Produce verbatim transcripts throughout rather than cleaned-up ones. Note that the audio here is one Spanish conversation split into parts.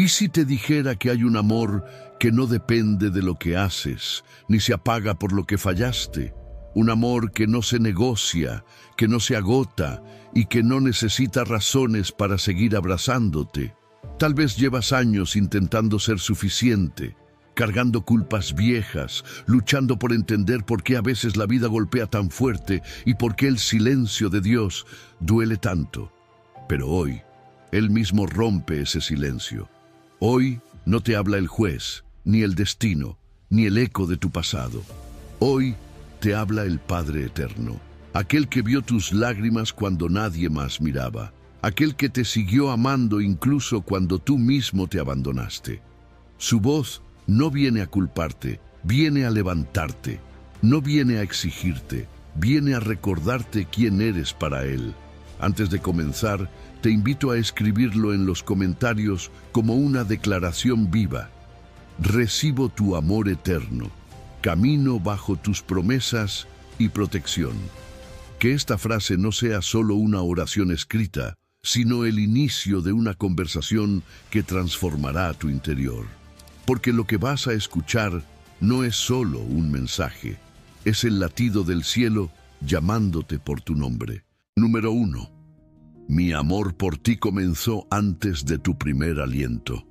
¿Y si te dijera que hay un amor que no depende de lo que haces, ni se apaga por lo que fallaste? Un amor que no se negocia, que no se agota y que no necesita razones para seguir abrazándote. Tal vez llevas años intentando ser suficiente, cargando culpas viejas, luchando por entender por qué a veces la vida golpea tan fuerte y por qué el silencio de Dios duele tanto. Pero hoy, Él mismo rompe ese silencio. Hoy no te habla el juez, ni el destino, ni el eco de tu pasado. Hoy te habla el Padre Eterno, aquel que vio tus lágrimas cuando nadie más miraba, aquel que te siguió amando incluso cuando tú mismo te abandonaste. Su voz no viene a culparte, viene a levantarte, no viene a exigirte, viene a recordarte quién eres para Él. Antes de comenzar, te invito a escribirlo en los comentarios como una declaración viva. Recibo tu amor eterno, camino bajo tus promesas y protección. Que esta frase no sea solo una oración escrita, sino el inicio de una conversación que transformará tu interior. Porque lo que vas a escuchar no es solo un mensaje, es el latido del cielo llamándote por tu nombre. Número uno. Mi amor por ti comenzó antes de tu primer aliento.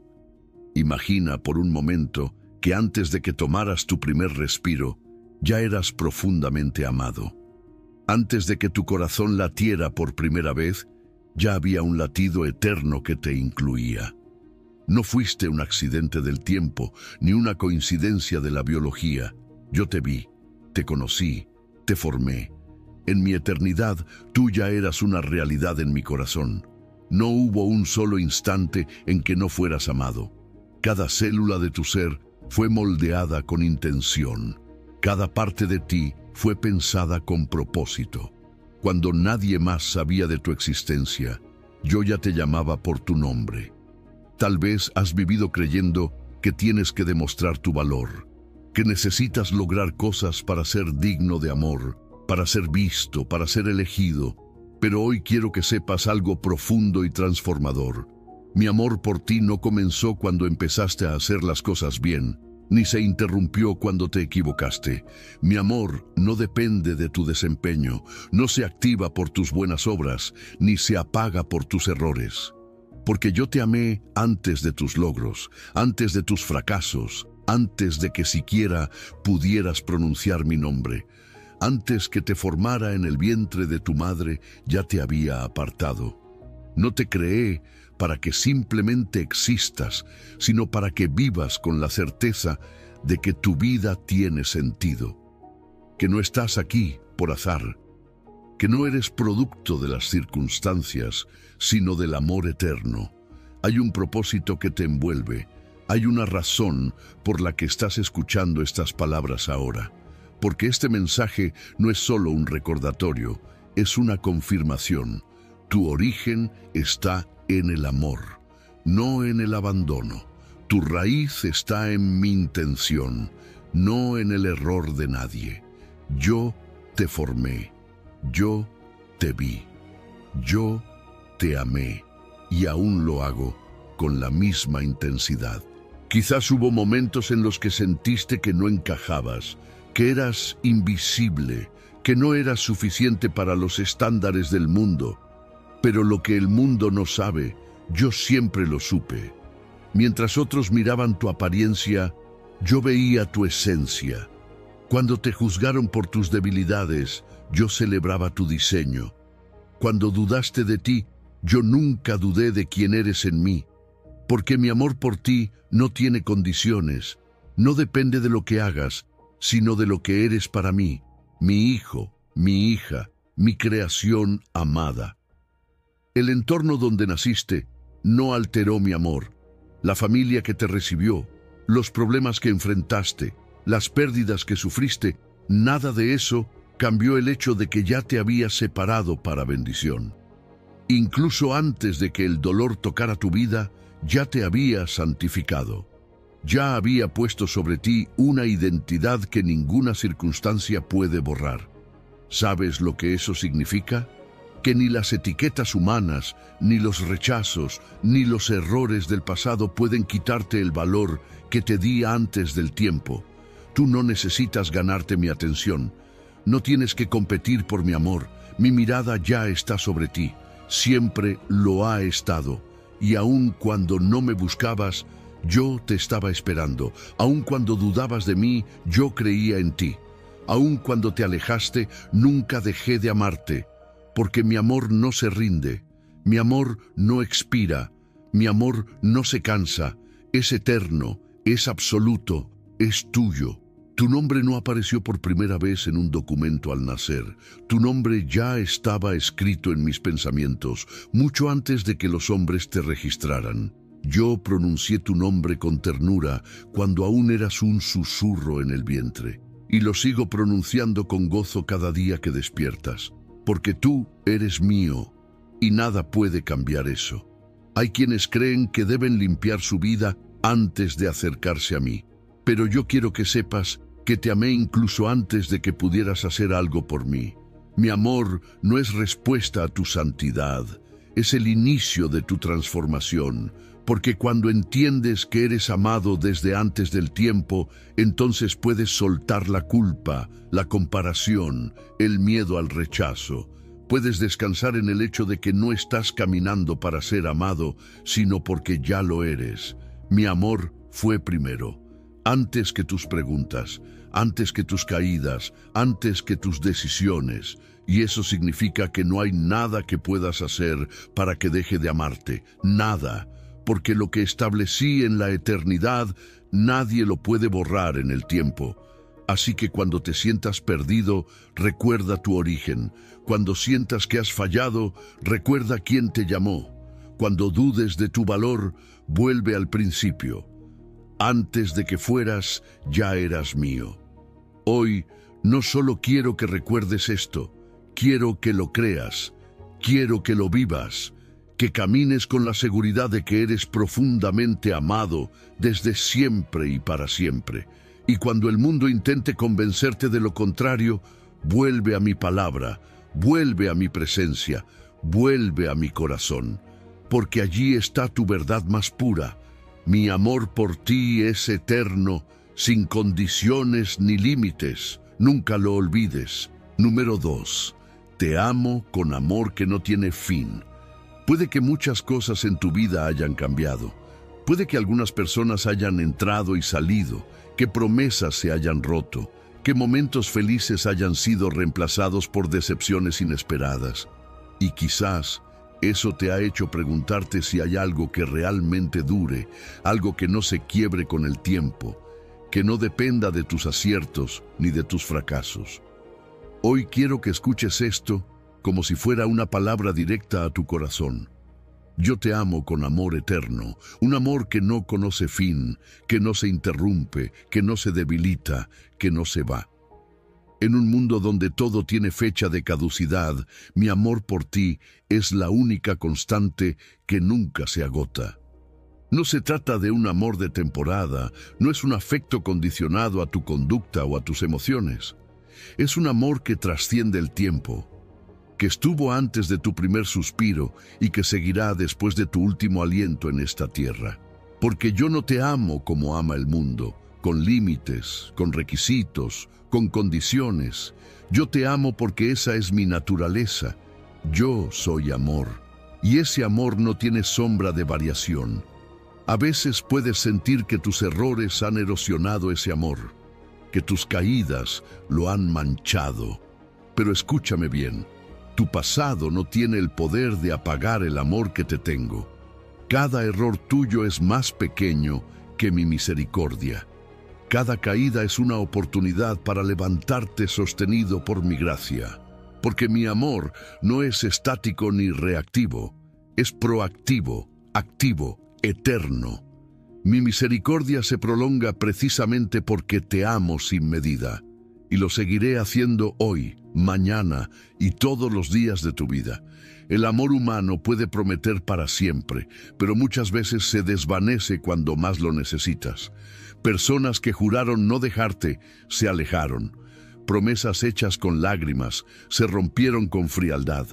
Imagina por un momento que antes de que tomaras tu primer respiro, ya eras profundamente amado. Antes de que tu corazón latiera por primera vez, ya había un latido eterno que te incluía. No fuiste un accidente del tiempo, ni una coincidencia de la biología. Yo te vi, te conocí, te formé. En mi eternidad, tú ya eras una realidad en mi corazón. No hubo un solo instante en que no fueras amado. Cada célula de tu ser fue moldeada con intención. Cada parte de ti fue pensada con propósito. Cuando nadie más sabía de tu existencia, yo ya te llamaba por tu nombre. Tal vez has vivido creyendo que tienes que demostrar tu valor, que necesitas lograr cosas para ser digno de amor, para ser visto, para ser elegido. Pero hoy quiero que sepas algo profundo y transformador. Mi amor por ti no comenzó cuando empezaste a hacer las cosas bien, ni se interrumpió cuando te equivocaste. Mi amor no depende de tu desempeño, no se activa por tus buenas obras, ni se apaga por tus errores. Porque yo te amé antes de tus logros, antes de tus fracasos, antes de que siquiera pudieras pronunciar mi nombre. Antes que te formara en el vientre de tu madre, ya te había apartado. No te creé para que simplemente existas, sino para que vivas con la certeza de que tu vida tiene sentido. Que no estás aquí por azar, que no eres producto de las circunstancias, sino del amor eterno. Hay un propósito que te envuelve, hay una razón por la que estás escuchando estas palabras ahora. Porque este mensaje no es solo un recordatorio, es una confirmación. Tu origen está en el amor, no en el abandono. Tu raíz está en mi intención, no en el error de nadie. Yo te formé, yo te vi, yo te amé y aún lo hago con la misma intensidad. Quizás hubo momentos en los que sentiste que no encajabas, que eras invisible, que no eras suficiente para los estándares del mundo. Pero lo que el mundo no sabe, yo siempre lo supe. Mientras otros miraban tu apariencia, yo veía tu esencia. Cuando te juzgaron por tus debilidades, yo celebraba tu diseño. Cuando dudaste de ti, yo nunca dudé de quién eres en mí. Porque mi amor por ti no tiene condiciones, no depende de lo que hagas, sino de lo que eres para mí, mi hijo, mi hija, mi creación amada. El entorno donde naciste no alteró mi amor. La familia que te recibió, los problemas que enfrentaste, las pérdidas que sufriste, nada de eso cambió el hecho de que ya te había separado para bendición. Incluso antes de que el dolor tocara tu vida, ya te había santificado. Ya había puesto sobre ti una identidad que ninguna circunstancia puede borrar. ¿Sabes lo que eso significa? que ni las etiquetas humanas, ni los rechazos, ni los errores del pasado pueden quitarte el valor que te di antes del tiempo. Tú no necesitas ganarte mi atención. No tienes que competir por mi amor. Mi mirada ya está sobre ti. Siempre lo ha estado. Y aun cuando no me buscabas, yo te estaba esperando. Aun cuando dudabas de mí, yo creía en ti. Aun cuando te alejaste, nunca dejé de amarte. Porque mi amor no se rinde. Mi amor no expira. Mi amor no se cansa. Es eterno. Es absoluto. Es tuyo. Tu nombre no apareció por primera vez en un documento al nacer. Tu nombre ya estaba escrito en mis pensamientos, mucho antes de que los hombres te registraran. Yo pronuncié tu nombre con ternura cuando aún eras un susurro en el vientre, y lo sigo pronunciando con gozo cada día que despiertas, porque tú eres mío, y nada puede cambiar eso. Hay quienes creen que deben limpiar su vida antes de acercarse a mí, pero yo quiero que sepas que te amé incluso antes de que pudieras hacer algo por mí. Mi amor no es respuesta a tu santidad, es el inicio de tu transformación, porque cuando entiendes que eres amado desde antes del tiempo, entonces puedes soltar la culpa, la comparación, el miedo al rechazo. Puedes descansar en el hecho de que no estás caminando para ser amado, sino porque ya lo eres. Mi amor fue primero. Antes que tus preguntas, antes que tus caídas, antes que tus decisiones. Y eso significa que no hay nada que puedas hacer para que deje de amarte. Nada. Porque lo que establecí en la eternidad, nadie lo puede borrar en el tiempo. Así que cuando te sientas perdido, recuerda tu origen. Cuando sientas que has fallado, recuerda quién te llamó. Cuando dudes de tu valor, vuelve al principio. Antes de que fueras, ya eras mío. Hoy, no solo quiero que recuerdes esto, quiero que lo creas, quiero que lo vivas, que camines con la seguridad de que eres profundamente amado desde siempre y para siempre. Y cuando el mundo intente convencerte de lo contrario, vuelve a mi palabra, vuelve a mi presencia, vuelve a mi corazón, porque allí está tu verdad más pura. Mi amor por ti es eterno, sin condiciones ni límites. Nunca lo olvides. Número dos. Te amo con amor que no tiene fin. Puede que muchas cosas en tu vida hayan cambiado. Puede que algunas personas hayan entrado y salido, que promesas se hayan roto, que momentos felices hayan sido reemplazados por decepciones inesperadas. Y quizás eso te ha hecho preguntarte si hay algo que realmente dure, algo que no se quiebre con el tiempo, que no dependa de tus aciertos ni de tus fracasos. Hoy quiero que escuches esto como si fuera una palabra directa a tu corazón. Yo te amo con amor eterno, un amor que no conoce fin, que no se interrumpe, que no se debilita, que no se va. En un mundo donde todo tiene fecha de caducidad, mi amor por ti es la única constante que nunca se agota. No se trata de un amor de temporada, no es un afecto condicionado a tu conducta o a tus emociones. Es un amor que trasciende el tiempo, que estuvo antes de tu primer suspiro y que seguirá después de tu último aliento en esta tierra. Porque yo no te amo como ama el mundo, con límites, con requisitos, con condiciones. Yo te amo porque esa es mi naturaleza. Yo soy amor, y ese amor no tiene sombra de variación. A veces puedes sentir que tus errores han erosionado ese amor, que tus caídas lo han manchado. Pero escúchame bien, tu pasado no tiene el poder de apagar el amor que te tengo. Cada error tuyo es más pequeño que mi misericordia. Cada caída es una oportunidad para levantarte sostenido por mi gracia. Porque mi amor no es estático ni reactivo, es proactivo, activo, eterno. Mi misericordia se prolonga precisamente porque te amo sin medida, y lo seguiré haciendo hoy, mañana y todos los días de tu vida. El amor humano puede prometer para siempre, pero muchas veces se desvanece cuando más lo necesitas. Personas que juraron no dejarte, se alejaron. Promesas hechas con lágrimas, se rompieron con frialdad.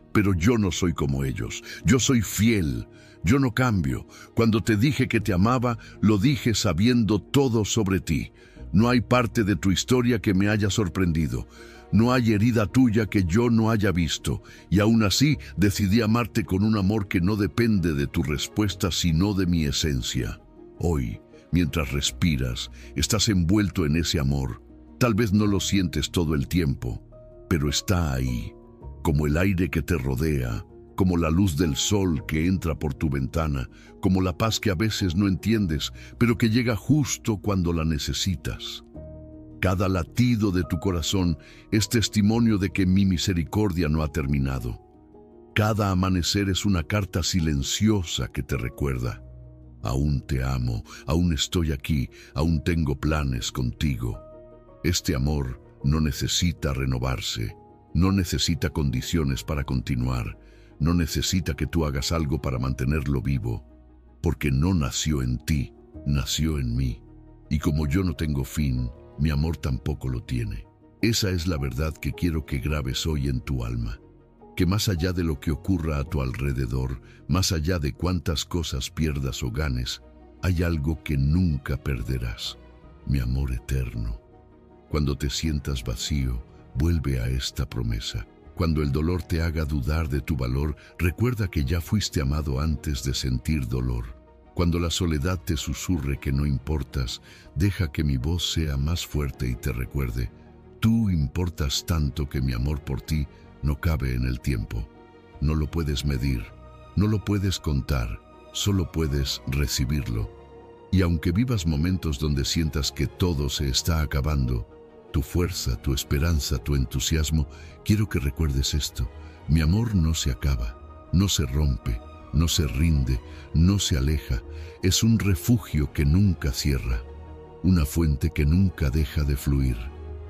pero yo no soy como ellos. Yo soy fiel, yo no cambio. Cuando te dije que te amaba, lo dije sabiendo todo sobre ti. No hay parte de tu historia que me haya sorprendido. No hay herida tuya que yo no haya visto. Y aún así decidí amarte con un amor que no depende de tu respuesta, sino de mi esencia. Hoy, mientras respiras, estás envuelto en ese amor. Tal vez no lo sientes todo el tiempo, pero está ahí, como el aire que te rodea, como la luz del sol que entra por tu ventana, como la paz que a veces no entiendes, pero que llega justo cuando la necesitas. Cada latido de tu corazón es testimonio de que mi misericordia no ha terminado. Cada amanecer es una carta silenciosa que te recuerda: aún te amo, aún estoy aquí, aún tengo planes contigo. Este amor no necesita renovarse, no necesita condiciones para continuar, no necesita que tú hagas algo para mantenerlo vivo, porque no nació en ti, nació en mí. Y como yo no tengo fin, mi amor tampoco lo tiene. Esa es la verdad que quiero que grabes hoy en tu alma. Que más allá de lo que ocurra a tu alrededor, más allá de cuántas cosas pierdas o ganes, hay algo que nunca perderás: mi amor eterno. Cuando te sientas vacío, vuelve a esta promesa. Cuando el dolor te haga dudar de tu valor, recuerda que ya fuiste amado antes de sentir dolor. Cuando la soledad te susurre que no importas, deja que mi voz sea más fuerte y te recuerde: tú importas tanto que mi amor por ti no cabe en el tiempo. No lo puedes medir, no lo puedes contar, solo puedes recibirlo. Y aunque vivas momentos donde sientas que todo se está acabando, tu fuerza, tu esperanza, tu entusiasmo, quiero que recuerdes esto: mi amor no se acaba, no se rompe, no se rinde, no se aleja. Es un refugio que nunca cierra, una fuente que nunca deja de fluir,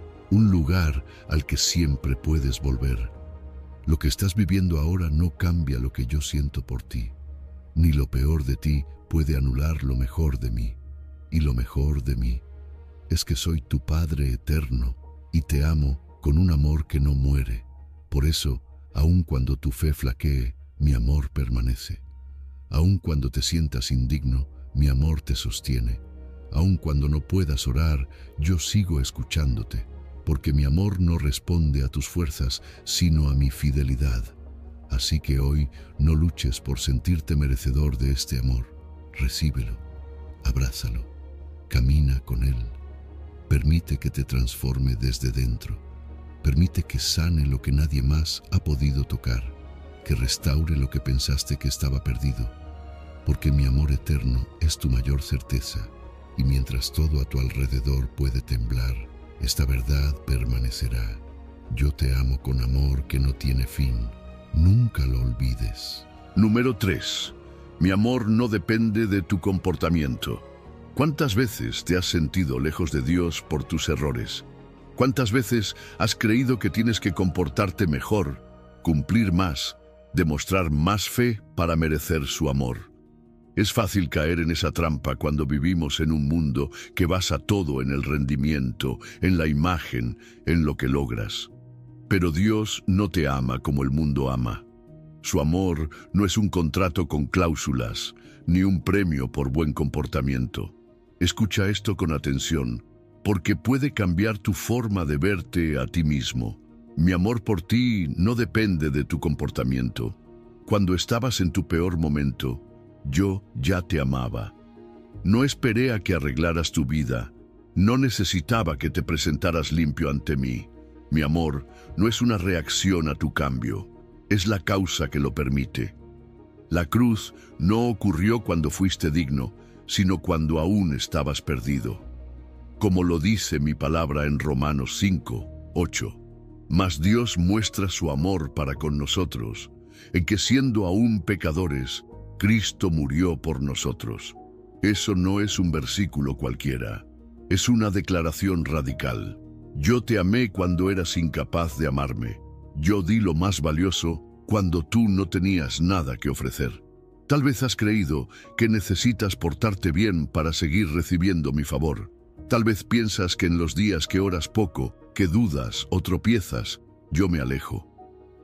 un lugar al que siempre puedes volver. Lo que estás viviendo ahora no cambia lo que yo siento por ti, ni lo peor de ti puede anular lo mejor de mí. Y lo mejor de mí es que soy tu Padre eterno y te amo con un amor que no muere. Por eso, aun cuando tu fe flaquee, mi amor permanece. Aun cuando te sientas indigno, mi amor te sostiene. Aun cuando no puedas orar, yo sigo escuchándote, porque mi amor no responde a tus fuerzas, sino a mi fidelidad. Así que hoy no luches por sentirte merecedor de este amor. Recíbelo, abrázalo, camina con él. Permite que te transforme desde dentro. Permite que sane lo que nadie más ha podido tocar, que restaure lo que pensaste que estaba perdido. Porque mi amor eterno es tu mayor certeza, y mientras todo a tu alrededor puede temblar, esta verdad permanecerá: yo te amo con amor que no tiene fin. Nunca lo olvides. Número tres. Mi amor no depende de tu comportamiento. ¿Cuántas veces te has sentido lejos de Dios por tus errores? ¿Cuántas veces has creído que tienes que comportarte mejor, cumplir más, demostrar más fe para merecer su amor? Es fácil caer en esa trampa cuando vivimos en un mundo que basa todo en el rendimiento, en la imagen, en lo que logras. Pero Dios no te ama como el mundo ama. Su amor no es un contrato con cláusulas, ni un premio por buen comportamiento. Escucha esto con atención, porque puede cambiar tu forma de verte a ti mismo. Mi amor por ti no depende de tu comportamiento. Cuando estabas en tu peor momento, yo ya te amaba. No esperé a que arreglaras tu vida. No necesitaba que te presentaras limpio ante mí. Mi amor no es una reacción a tu cambio, es la causa que lo permite. La cruz no ocurrió cuando fuiste digno, sino cuando aún estabas perdido. Como lo dice mi palabra en Romanos cinco, ocho. Mas Dios muestra su amor para con nosotros, en que siendo aún pecadores, Cristo murió por nosotros. Eso no es un versículo cualquiera, es una declaración radical. Yo te amé cuando eras incapaz de amarme. Yo di lo más valioso cuando tú no tenías nada que ofrecer. Tal vez has creído que necesitas portarte bien para seguir recibiendo mi favor. Tal vez piensas que en los días que oras poco, que dudas o tropiezas, yo me alejo.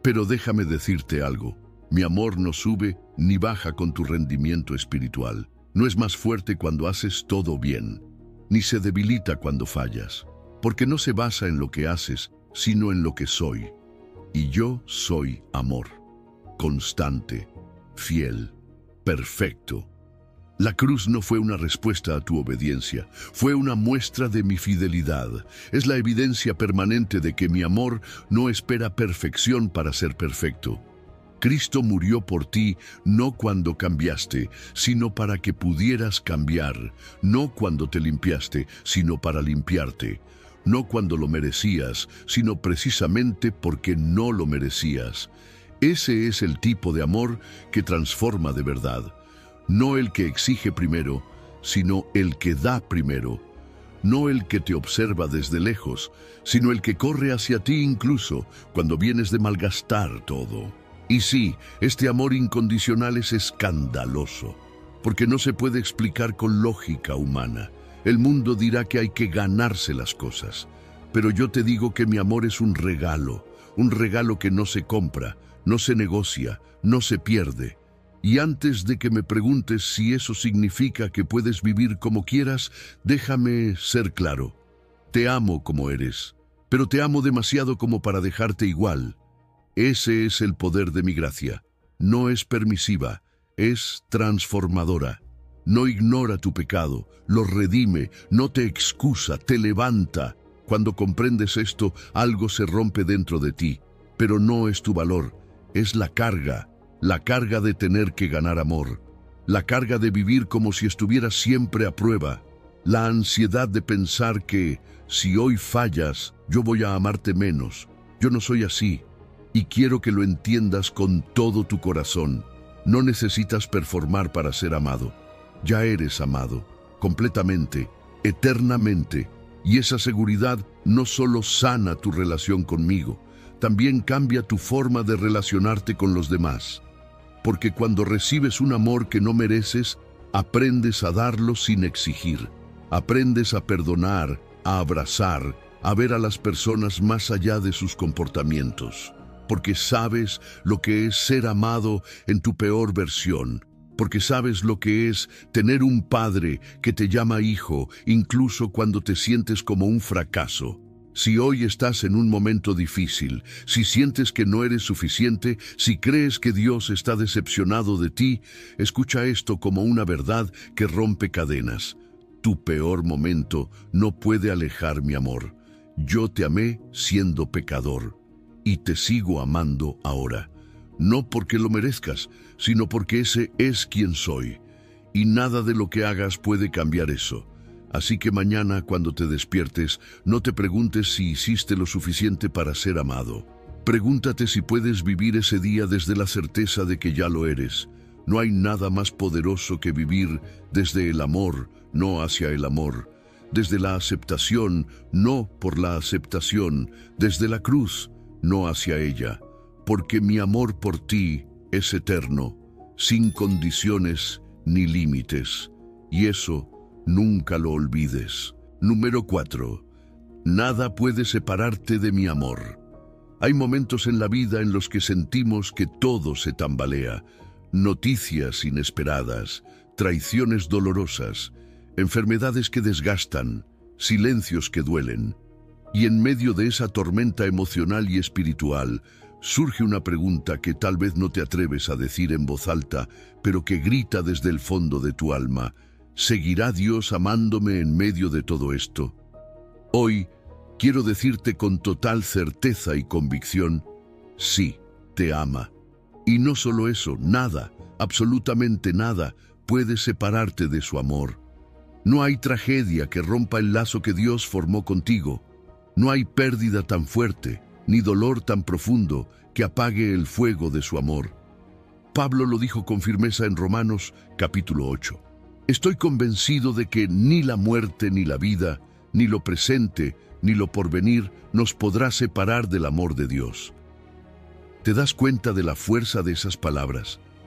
Pero déjame decirte algo. Mi amor no sube ni baja con tu rendimiento espiritual. No es más fuerte cuando haces todo bien, ni se debilita cuando fallas, porque no se basa en lo que haces, sino en lo que soy. Y yo soy amor, constante, fiel, perfecto. La cruz no fue una respuesta a tu obediencia, fue una muestra de mi fidelidad. Es la evidencia permanente de que mi amor no espera perfección para ser perfecto. Cristo murió por ti no cuando cambiaste, sino para que pudieras cambiar, no cuando te limpiaste, sino para limpiarte, no cuando lo merecías, sino precisamente porque no lo merecías. Ese es el tipo de amor que transforma de verdad, no el que exige primero, sino el que da primero, no el que te observa desde lejos, sino el que corre hacia ti incluso cuando vienes de malgastar todo. Y sí, este amor incondicional es escandaloso, porque no se puede explicar con lógica humana. El mundo dirá que hay que ganarse las cosas, pero yo te digo que mi amor es un regalo, un regalo que no se compra, no se negocia, no se pierde. Y antes de que me preguntes si eso significa que puedes vivir como quieras, déjame ser claro. Te amo como eres, pero te amo demasiado como para dejarte igual. Ese es el poder de mi gracia. No es permisiva, es transformadora. No ignora tu pecado, lo redime, no te excusa, te levanta. Cuando comprendes esto, algo se rompe dentro de ti, pero no es tu valor, es la carga, la carga de tener que ganar amor, la carga de vivir como si estuvieras siempre a prueba, la ansiedad de pensar que, si hoy fallas, yo voy a amarte menos. Yo no soy así. Y quiero que lo entiendas con todo tu corazón. No necesitas performar para ser amado. Ya eres amado, completamente, eternamente. Y esa seguridad no solo sana tu relación conmigo, también cambia tu forma de relacionarte con los demás. Porque cuando recibes un amor que no mereces, aprendes a darlo sin exigir. Aprendes a perdonar, a abrazar, a ver a las personas más allá de sus comportamientos. Porque sabes lo que es ser amado en tu peor versión, porque sabes lo que es tener un padre que te llama hijo, incluso cuando te sientes como un fracaso. Si hoy estás en un momento difícil, si sientes que no eres suficiente, si crees que Dios está decepcionado de ti, escucha esto como una verdad que rompe cadenas. Tu peor momento no puede alejar mi amor. Yo te amé siendo pecador. Y te sigo amando ahora, no porque lo merezcas, sino porque ese es quien soy. Y nada de lo que hagas puede cambiar eso. Así que mañana, cuando te despiertes, no te preguntes si hiciste lo suficiente para ser amado. Pregúntate si puedes vivir ese día desde la certeza de que ya lo eres. No hay nada más poderoso que vivir desde el amor, no hacia el amor. Desde la aceptación, no por la aceptación. Desde la cruz, no hacia ella, porque mi amor por ti es eterno, sin condiciones ni límites, y eso nunca lo olvides. Número cuatro. Nada puede separarte de mi amor. Hay momentos en la vida en los que sentimos que todo se tambalea, noticias inesperadas, traiciones dolorosas, enfermedades que desgastan, silencios que duelen. Y en medio de esa tormenta emocional y espiritual, surge una pregunta que tal vez no te atreves a decir en voz alta, pero que grita desde el fondo de tu alma. ¿Seguirá Dios amándome en medio de todo esto? Hoy, quiero decirte con total certeza y convicción, sí, te ama. Y no solo eso, nada, absolutamente nada, puede separarte de su amor. No hay tragedia que rompa el lazo que Dios formó contigo. No hay pérdida tan fuerte, ni dolor tan profundo que apague el fuego de su amor. Pablo lo dijo con firmeza en Romanos capítulo ocho. Estoy convencido de que ni la muerte ni la vida, ni lo presente, ni lo porvenir nos podrá separar del amor de Dios. ¿Te das cuenta de la fuerza de esas palabras?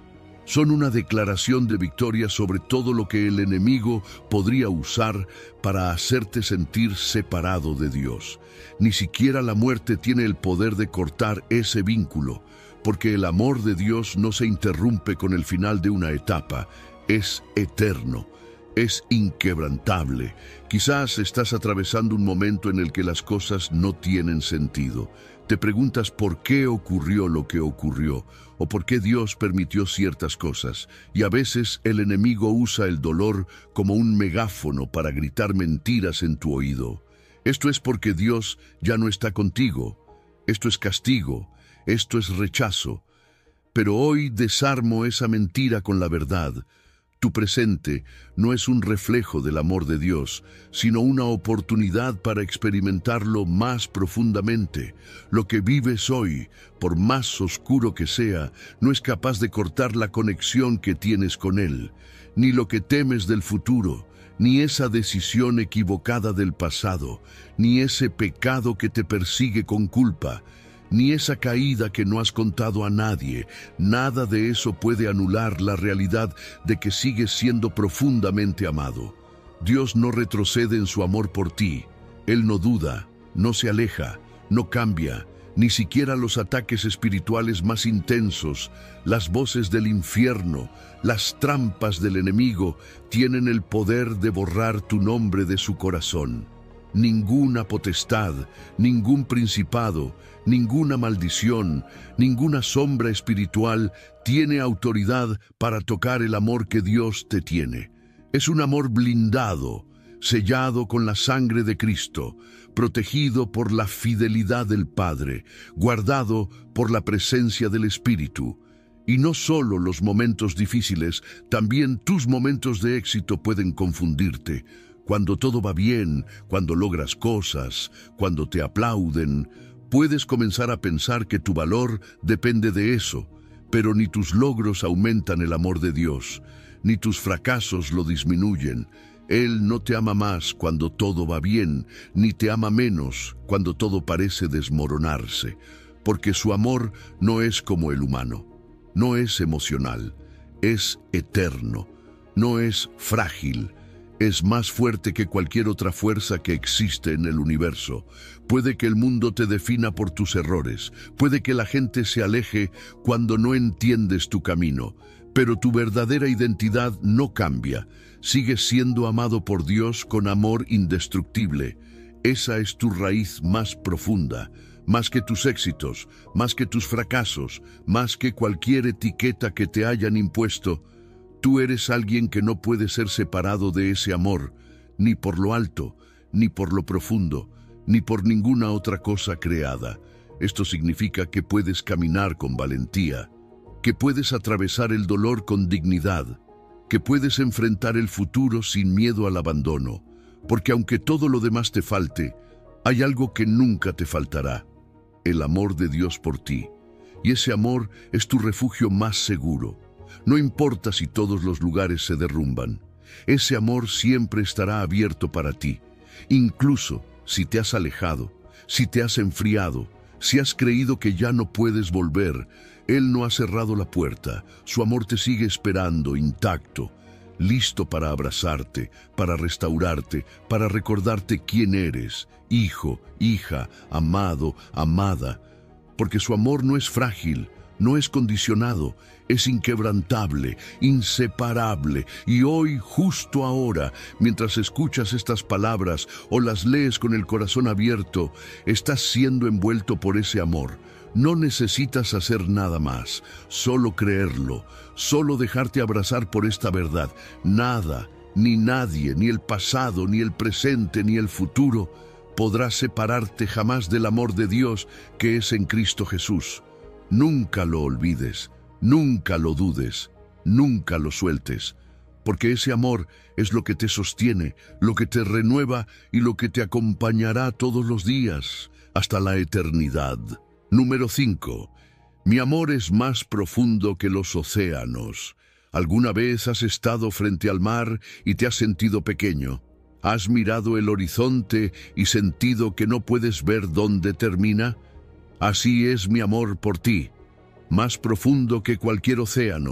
Son una declaración de victoria sobre todo lo que el enemigo podría usar para hacerte sentir separado de Dios. Ni siquiera la muerte tiene el poder de cortar ese vínculo, porque el amor de Dios no se interrumpe con el final de una etapa, es eterno. Es inquebrantable. Quizás estás atravesando un momento en el que las cosas no tienen sentido. Te preguntas por qué ocurrió lo que ocurrió, o por qué Dios permitió ciertas cosas, y a veces el enemigo usa el dolor como un megáfono para gritar mentiras en tu oído. Esto es porque Dios ya no está contigo. Esto es castigo. Esto es rechazo. Pero hoy desarmo esa mentira con la verdad. Tu presente no es un reflejo del amor de Dios, sino una oportunidad para experimentarlo más profundamente. Lo que vives hoy, por más oscuro que sea, no es capaz de cortar la conexión que tienes con Él, ni lo que temes del futuro, ni esa decisión equivocada del pasado, ni ese pecado que te persigue con culpa, ni esa caída que no has contado a nadie. Nada de eso puede anular la realidad de que sigues siendo profundamente amado. Dios no retrocede en su amor por ti. Él no duda, no se aleja, no cambia. Ni siquiera los ataques espirituales más intensos, las voces del infierno, las trampas del enemigo, tienen el poder de borrar tu nombre de su corazón. Ninguna potestad, ningún principado, ninguna maldición, ninguna sombra espiritual tiene autoridad para tocar el amor que Dios te tiene. Es un amor blindado, sellado con la sangre de Cristo, protegido por la fidelidad del Padre, guardado por la presencia del Espíritu. Y no solo los momentos difíciles, también tus momentos de éxito pueden confundirte. Cuando todo va bien, cuando logras cosas, cuando te aplauden, puedes comenzar a pensar que tu valor depende de eso, pero ni tus logros aumentan el amor de Dios, ni tus fracasos lo disminuyen. Él no te ama más cuando todo va bien, ni te ama menos cuando todo parece desmoronarse, porque su amor no es como el humano, no es emocional, es eterno, no es frágil. Es más fuerte que cualquier otra fuerza que existe en el universo. Puede que el mundo te defina por tus errores. Puede que la gente se aleje cuando no entiendes tu camino. Pero tu verdadera identidad no cambia. Sigues siendo amado por Dios con amor indestructible. Esa es tu raíz más profunda. Más que tus éxitos, más que tus fracasos, más que cualquier etiqueta que te hayan impuesto. Tú eres alguien que no puede ser separado de ese amor, ni por lo alto, ni por lo profundo, ni por ninguna otra cosa creada. Esto significa que puedes caminar con valentía, que puedes atravesar el dolor con dignidad, que puedes enfrentar el futuro sin miedo al abandono, porque aunque todo lo demás te falte, hay algo que nunca te faltará: el amor de Dios por ti. Y ese amor es tu refugio más seguro. No importa si todos los lugares se derrumban, ese amor siempre estará abierto para ti. Incluso si te has alejado, si te has enfriado, si has creído que ya no puedes volver, Él no ha cerrado la puerta. Su amor te sigue esperando intacto, listo para abrazarte, para restaurarte, para recordarte quién eres, hijo, hija, amado, amada. Porque su amor no es frágil, no es condicionado, es inquebrantable, inseparable. Y hoy, justo ahora, mientras escuchas estas palabras o las lees con el corazón abierto, estás siendo envuelto por ese amor. No necesitas hacer nada más, solo creerlo, solo dejarte abrazar por esta verdad. Nada, ni nadie, ni el pasado, ni el presente, ni el futuro podrá separarte jamás del amor de Dios que es en Cristo Jesús. Nunca lo olvides, nunca lo dudes, nunca lo sueltes, porque ese amor es lo que te sostiene, lo que te renueva y lo que te acompañará todos los días, hasta la eternidad. Número cinco. Mi amor es más profundo que los océanos. ¿Alguna vez has estado frente al mar y te has sentido pequeño? ¿Has mirado el horizonte y sentido que no puedes ver dónde termina? Así es mi amor por ti, más profundo que cualquier océano,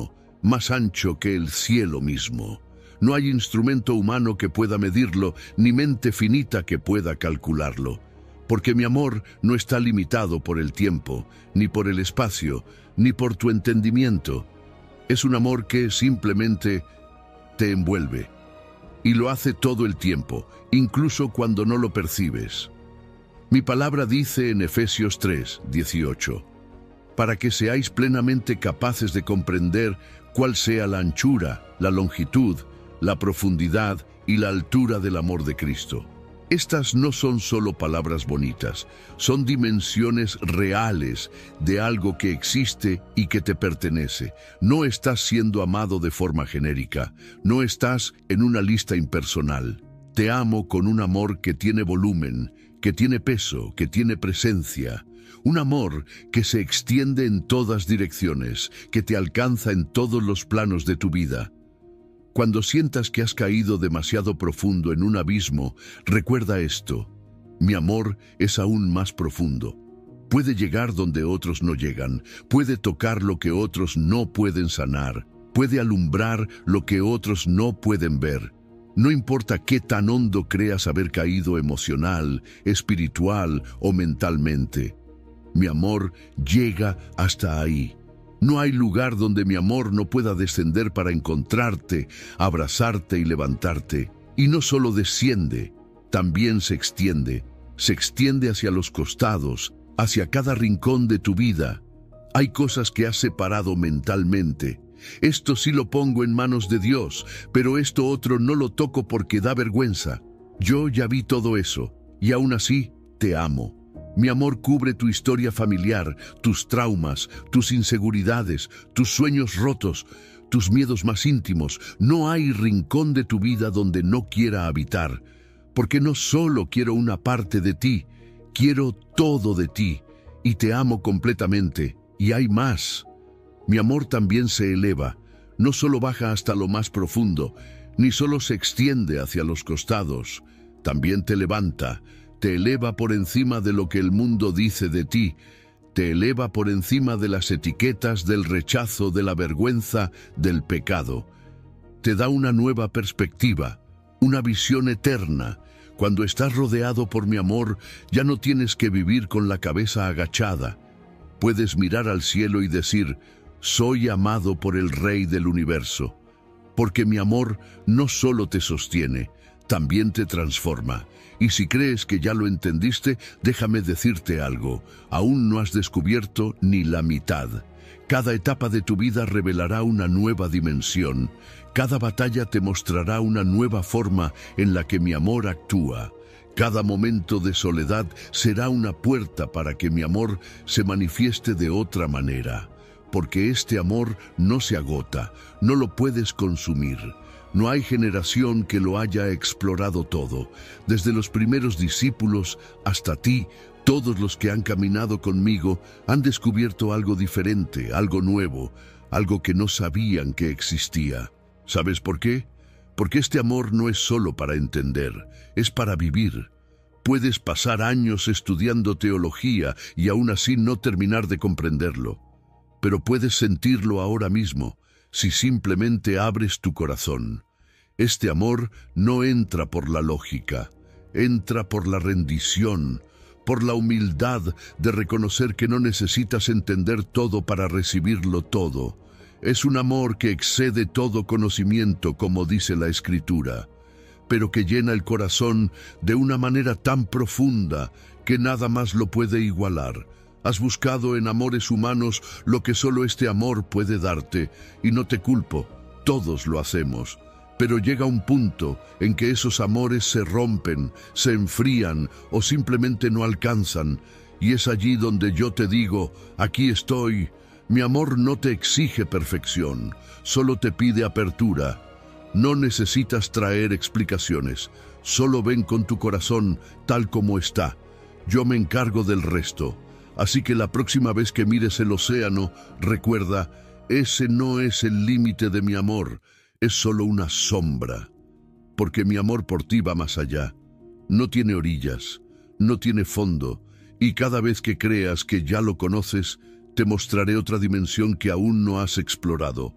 más ancho que el cielo mismo. No hay instrumento humano que pueda medirlo, ni mente finita que pueda calcularlo. Porque mi amor no está limitado por el tiempo, ni por el espacio, ni por tu entendimiento. Es un amor que simplemente te envuelve. Y lo hace todo el tiempo, incluso cuando no lo percibes. Mi palabra dice en Efesios tres, dieciocho, para que seáis plenamente capaces de comprender cuál sea la anchura, la longitud, la profundidad y la altura del amor de Cristo. Estas no son solo palabras bonitas, son dimensiones reales de algo que existe y que te pertenece. No estás siendo amado de forma genérica, no estás en una lista impersonal. Te amo con un amor que tiene volumen, que tiene peso, que tiene presencia. Un amor que se extiende en todas direcciones, que te alcanza en todos los planos de tu vida. Cuando sientas que has caído demasiado profundo en un abismo, recuerda esto: mi amor es aún más profundo. Puede llegar donde otros no llegan, puede tocar lo que otros no pueden sanar, puede alumbrar lo que otros no pueden ver. No importa qué tan hondo creas haber caído emocional, espiritual o mentalmente. Mi amor llega hasta ahí. No hay lugar donde mi amor no pueda descender para encontrarte, abrazarte y levantarte. Y no solo desciende, también se extiende. Se extiende hacia los costados, hacia cada rincón de tu vida. Hay cosas que has separado mentalmente. Esto sí lo pongo en manos de Dios, pero esto otro no lo toco porque da vergüenza. Yo ya vi todo eso, y aún así te amo. Mi amor cubre tu historia familiar, tus traumas, tus inseguridades, tus sueños rotos, tus miedos más íntimos. No hay rincón de tu vida donde no quiera habitar, porque no solo quiero una parte de ti, quiero todo de ti, y te amo completamente, y hay más. Mi amor también se eleva, no solo baja hasta lo más profundo, ni solo se extiende hacia los costados, también te levanta. Te eleva por encima de lo que el mundo dice de ti. Te eleva por encima de las etiquetas, del rechazo, de la vergüenza, del pecado. Te da una nueva perspectiva, una visión eterna. Cuando estás rodeado por mi amor, ya no tienes que vivir con la cabeza agachada. Puedes mirar al cielo y decir: soy amado por el Rey del universo. Porque mi amor no solo te sostiene, también te transforma. Y si crees que ya lo entendiste, déjame decirte algo: aún no has descubierto ni la mitad. Cada etapa de tu vida revelará una nueva dimensión. Cada batalla te mostrará una nueva forma en la que mi amor actúa. Cada momento de soledad será una puerta para que mi amor se manifieste de otra manera. Porque este amor no se agota, no lo puedes consumir. No hay generación que lo haya explorado todo. Desde los primeros discípulos hasta ti, todos los que han caminado conmigo han descubierto algo diferente, algo nuevo, algo que no sabían que existía. ¿Sabes por qué? Porque este amor no es solo para entender, es para vivir. Puedes pasar años estudiando teología y aún así no terminar de comprenderlo. Pero puedes sentirlo ahora mismo, si simplemente abres tu corazón. Este amor no entra por la lógica, entra por la rendición, por la humildad de reconocer que no necesitas entender todo para recibirlo todo. Es un amor que excede todo conocimiento, como dice la Escritura, pero que llena el corazón de una manera tan profunda que nada más lo puede igualar. Has buscado en amores humanos lo que solo este amor puede darte, y no te culpo, todos lo hacemos. Pero llega un punto en que esos amores se rompen, se enfrían o simplemente no alcanzan, y es allí donde yo te digo: aquí estoy. Mi amor no te exige perfección, solo te pide apertura. No necesitas traer explicaciones, solo ven con tu corazón tal como está. Yo me encargo del resto. Así que la próxima vez que mires el océano, recuerda, ese no es el límite de mi amor, es solo una sombra. Porque mi amor por ti va más allá. No tiene orillas, no tiene fondo, y cada vez que creas que ya lo conoces, te mostraré otra dimensión que aún no has explorado.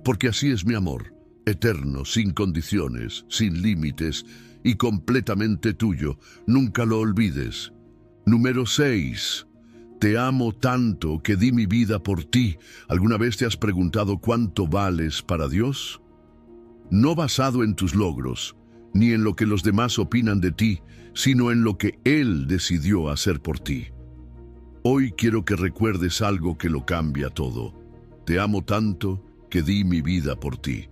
porque así es mi amor, eterno, sin condiciones, sin límites y completamente tuyo. Nunca lo olvides. Número seis. Te amo tanto que di mi vida por ti. ¿Alguna vez te has preguntado cuánto vales para Dios? No basado en tus logros, ni en lo que los demás opinan de ti, sino en lo que Él decidió hacer por ti. Hoy quiero que recuerdes algo que lo cambia todo. Te amo tanto que di mi vida por ti.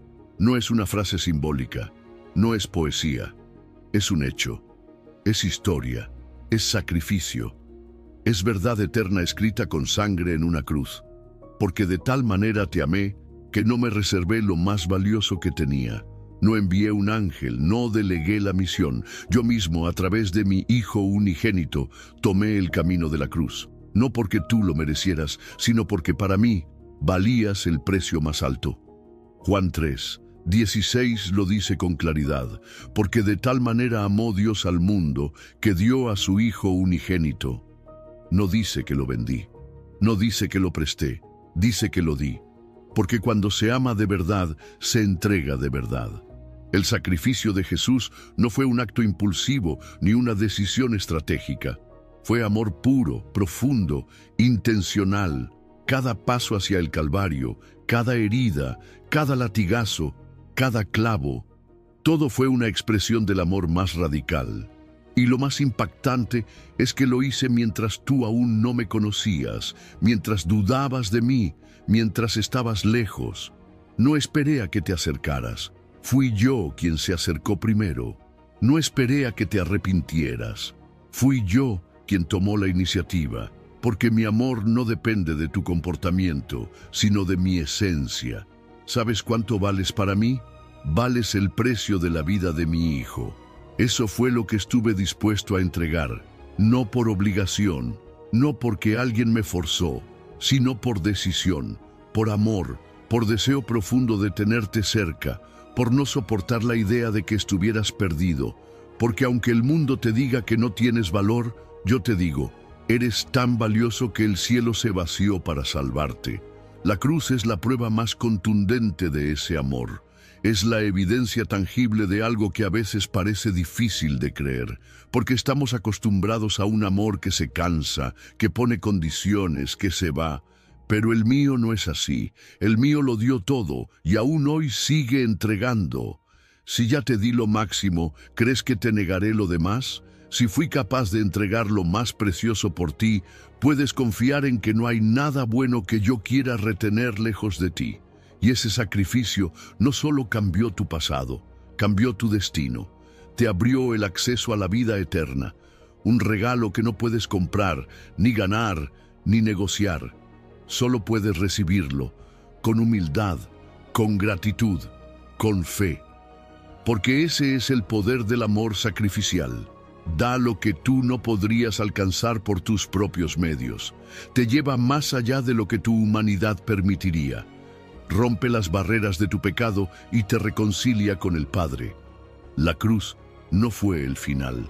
No es una frase simbólica, no es poesía, es un hecho, es historia, es sacrificio, es verdad eterna escrita con sangre en una cruz. Porque de tal manera te amé que no me reservé lo más valioso que tenía. No envié un ángel, no delegué la misión. Yo mismo, a través de mi Hijo unigénito, tomé el camino de la cruz. No porque tú lo merecieras, sino porque para mí valías el precio más alto. Juan tres, dieciséis lo dice con claridad. Porque de tal manera amó Dios al mundo, que dio a su Hijo unigénito. No dice que lo vendí, no dice que lo presté, dice que lo di. Porque cuando se ama de verdad, se entrega de verdad. El sacrificio de Jesús no fue un acto impulsivo ni una decisión estratégica. Fue amor puro, profundo, intencional. Cada paso hacia el Calvario, cada herida, cada latigazo, cada clavo, todo fue una expresión del amor más radical. Y lo más impactante es que lo hice mientras tú aún no me conocías, mientras dudabas de mí, mientras estabas lejos. No esperé a que te acercaras. Fui yo quien se acercó primero. No esperé a que te arrepintieras. Fui yo quien tomó la iniciativa, porque mi amor no depende de tu comportamiento, sino de mi esencia. ¿Sabes cuánto vales para mí? Vales el precio de la vida de mi hijo. Eso fue lo que estuve dispuesto a entregar, no por obligación, no porque alguien me forzó, sino por decisión, por amor, por deseo profundo de tenerte cerca, por no soportar la idea de que estuvieras perdido, porque aunque el mundo te diga que no tienes valor, yo te digo, eres tan valioso que el cielo se vació para salvarte. La cruz es la prueba más contundente de ese amor. Es la evidencia tangible de algo que a veces parece difícil de creer, porque estamos acostumbrados a un amor que se cansa, que pone condiciones, que se va. Pero el mío no es así. El mío lo dio todo y aún hoy sigue entregando. Si ya te di lo máximo, ¿crees que te negaré lo demás? Si fui capaz de entregar lo más precioso por ti, puedes confiar en que no hay nada bueno que yo quiera retener lejos de ti. Y ese sacrificio no solo cambió tu pasado, cambió tu destino. Te abrió el acceso a la vida eterna, un regalo que no puedes comprar, ni ganar, ni negociar. Solo puedes recibirlo, con humildad, con gratitud, con fe. Porque ese es el poder del amor sacrificial. Da lo que tú no podrías alcanzar por tus propios medios. Te lleva más allá de lo que tu humanidad permitiría. Rompe las barreras de tu pecado y te reconcilia con el Padre. La cruz no fue el final,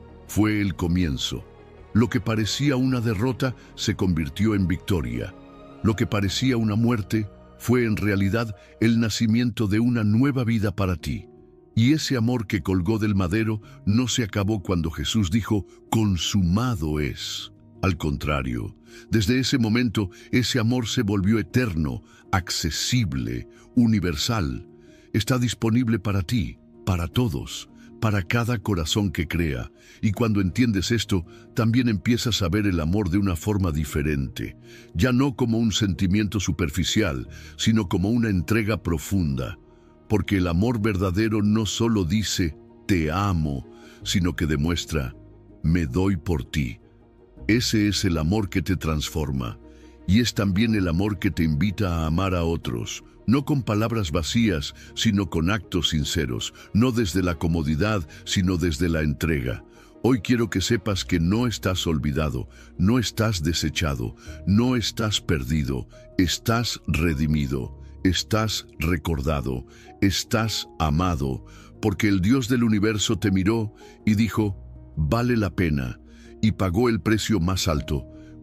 fue el comienzo. Lo que parecía una derrota se convirtió en victoria. Lo que parecía una muerte fue en realidad el nacimiento de una nueva vida para ti. Y ese amor que colgó del madero no se acabó cuando Jesús dijo, consumado es. Al contrario, desde ese momento ese amor se volvió eterno, accesible, universal. Está disponible para ti, para todos, para cada corazón que crea. Y cuando entiendes esto, también empiezas a ver el amor de una forma diferente. Ya no como un sentimiento superficial, sino como una entrega profunda. Porque el amor verdadero no solo dice, te amo, sino que demuestra, me doy por ti. Ese es el amor que te transforma, y es también el amor que te invita a amar a otros, no con palabras vacías, sino con actos sinceros, no desde la comodidad, sino desde la entrega. Hoy quiero que sepas que no estás olvidado, no estás desechado, no estás perdido, estás redimido, estás recordado, estás amado, porque el Dios del universo te miró y dijo, vale la pena, y pagó el precio más alto,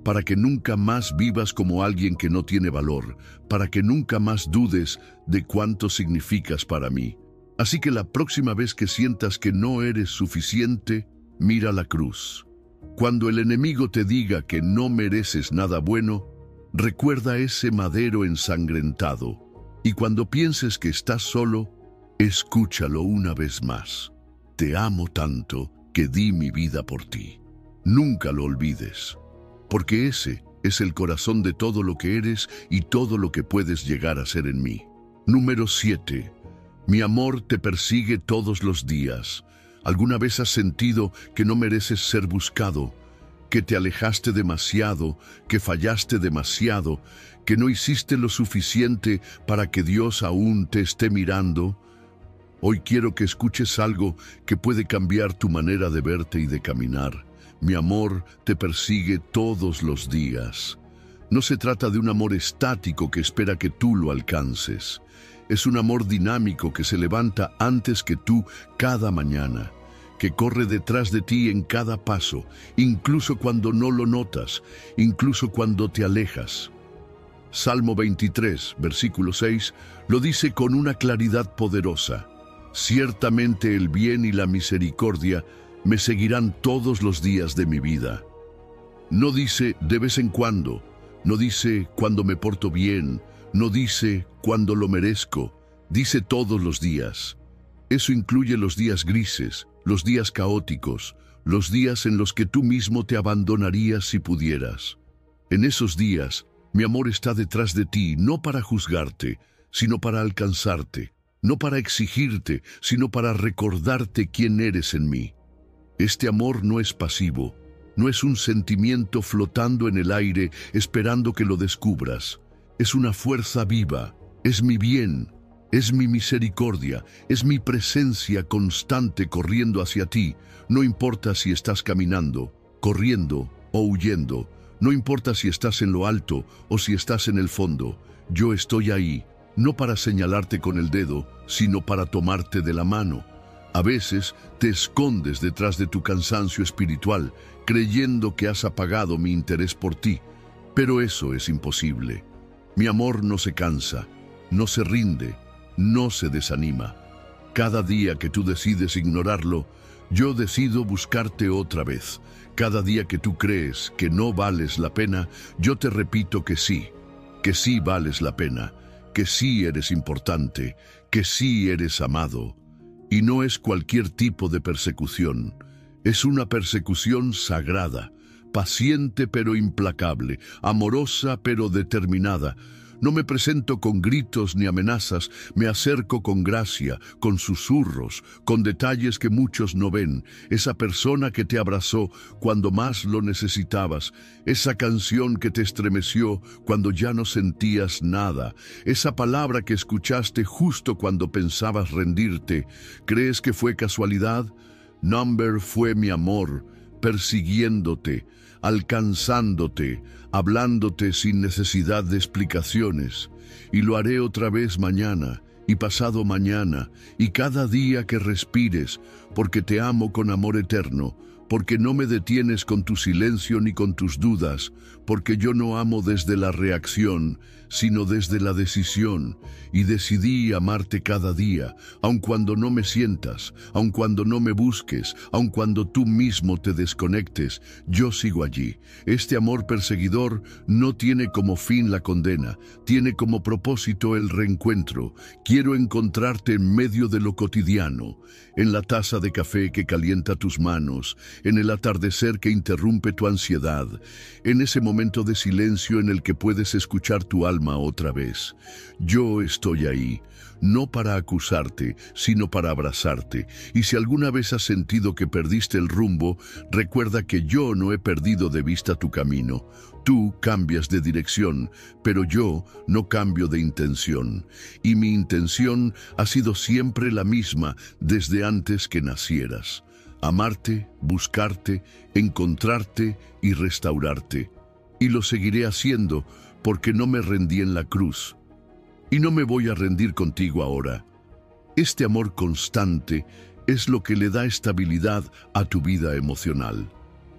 para que nunca más vivas como alguien que no tiene valor, para que nunca más dudes de cuánto significas para mí. Así que la próxima vez que sientas que no eres suficiente, mira la cruz. Cuando el enemigo te diga que no mereces nada bueno, recuerda ese madero ensangrentado. Y cuando pienses que estás solo, escúchalo una vez más. Te amo tanto que di mi vida por ti. Nunca lo olvides, porque ese es el corazón de todo lo que eres y todo lo que puedes llegar a ser en mí. Número siete. Mi amor te persigue todos los días. ¿Alguna vez has sentido que no mereces ser buscado, que te alejaste demasiado, que fallaste demasiado, que no hiciste lo suficiente para que Dios aún te esté mirando? Hoy quiero que escuches algo que puede cambiar tu manera de verte y de caminar. Mi amor te persigue todos los días. No se trata de un amor estático que espera que tú lo alcances. Es un amor dinámico que se levanta antes que tú cada mañana, que corre detrás de ti en cada paso, incluso cuando no lo notas, incluso cuando te alejas. Salmo veintitrés, versículo seis, lo dice con una claridad poderosa. Ciertamente el bien y la misericordia me seguirán todos los días de mi vida. No dice de vez en cuando, no dice cuando me porto bien, no dice cuando lo merezco, dice todos los días. Eso incluye los días grises, los días caóticos, los días en los que tú mismo te abandonarías si pudieras. En esos días, mi amor está detrás de ti, no para juzgarte, sino para alcanzarte, no para exigirte, sino para recordarte quién eres en mí. Este amor no es pasivo, no es un sentimiento flotando en el aire esperando que lo descubras. Es una fuerza viva, es mi bien, es mi misericordia, es mi presencia constante corriendo hacia ti. No importa si estás caminando, corriendo o huyendo, no importa si estás en lo alto o si estás en el fondo, yo estoy ahí, no para señalarte con el dedo, sino para tomarte de la mano. A veces te escondes detrás de tu cansancio espiritual, creyendo que has apagado mi interés por ti, pero eso es imposible. Mi amor no se cansa, no se rinde, no se desanima. Cada día que tú decides ignorarlo, yo decido buscarte otra vez. Cada día que tú crees que no vales la pena, yo te repito que sí, que sí vales la pena, que sí eres importante, que sí eres amado. Y no es cualquier tipo de persecución, es una persecución sagrada, paciente pero implacable, amorosa pero determinada. No me presento con gritos ni amenazas, me acerco con gracia, con susurros, con detalles que muchos no ven. Esa persona que te abrazó cuando más lo necesitabas, esa canción que te estremeció cuando ya no sentías nada, esa palabra que escuchaste justo cuando pensabas rendirte. ¿Crees que fue casualidad? Number fue mi amor, persiguiéndote, alcanzándote, hablándote sin necesidad de explicaciones. Y lo haré otra vez mañana, y pasado mañana, y cada día que respires, porque te amo con amor eterno, porque no me detienes con tu silencio ni con tus dudas, porque yo no amo desde la reacción, sino desde la decisión, y decidí amarte cada día, aun cuando no me sientas, aun cuando no me busques, aun cuando tú mismo te desconectes, yo sigo allí. Este amor perseguidor no tiene como fin la condena, tiene como propósito el reencuentro. Quiero encontrarte en medio de lo cotidiano, en la taza de café que calienta tus manos, en el atardecer que interrumpe tu ansiedad, en ese momento de silencio en el que puedes escuchar tu alma otra vez. Yo estoy ahí, no para acusarte, sino para abrazarte. Y si alguna vez has sentido que perdiste el rumbo, recuerda que yo no he perdido de vista tu camino. Tú cambias de dirección, pero yo no cambio de intención. Y mi intención ha sido siempre la misma desde antes que nacieras. Amarte, buscarte, encontrarte y restaurarte. Y lo seguiré haciendo porque no me rendí en la cruz. Y no me voy a rendir contigo ahora. Este amor constante es lo que le da estabilidad a tu vida emocional.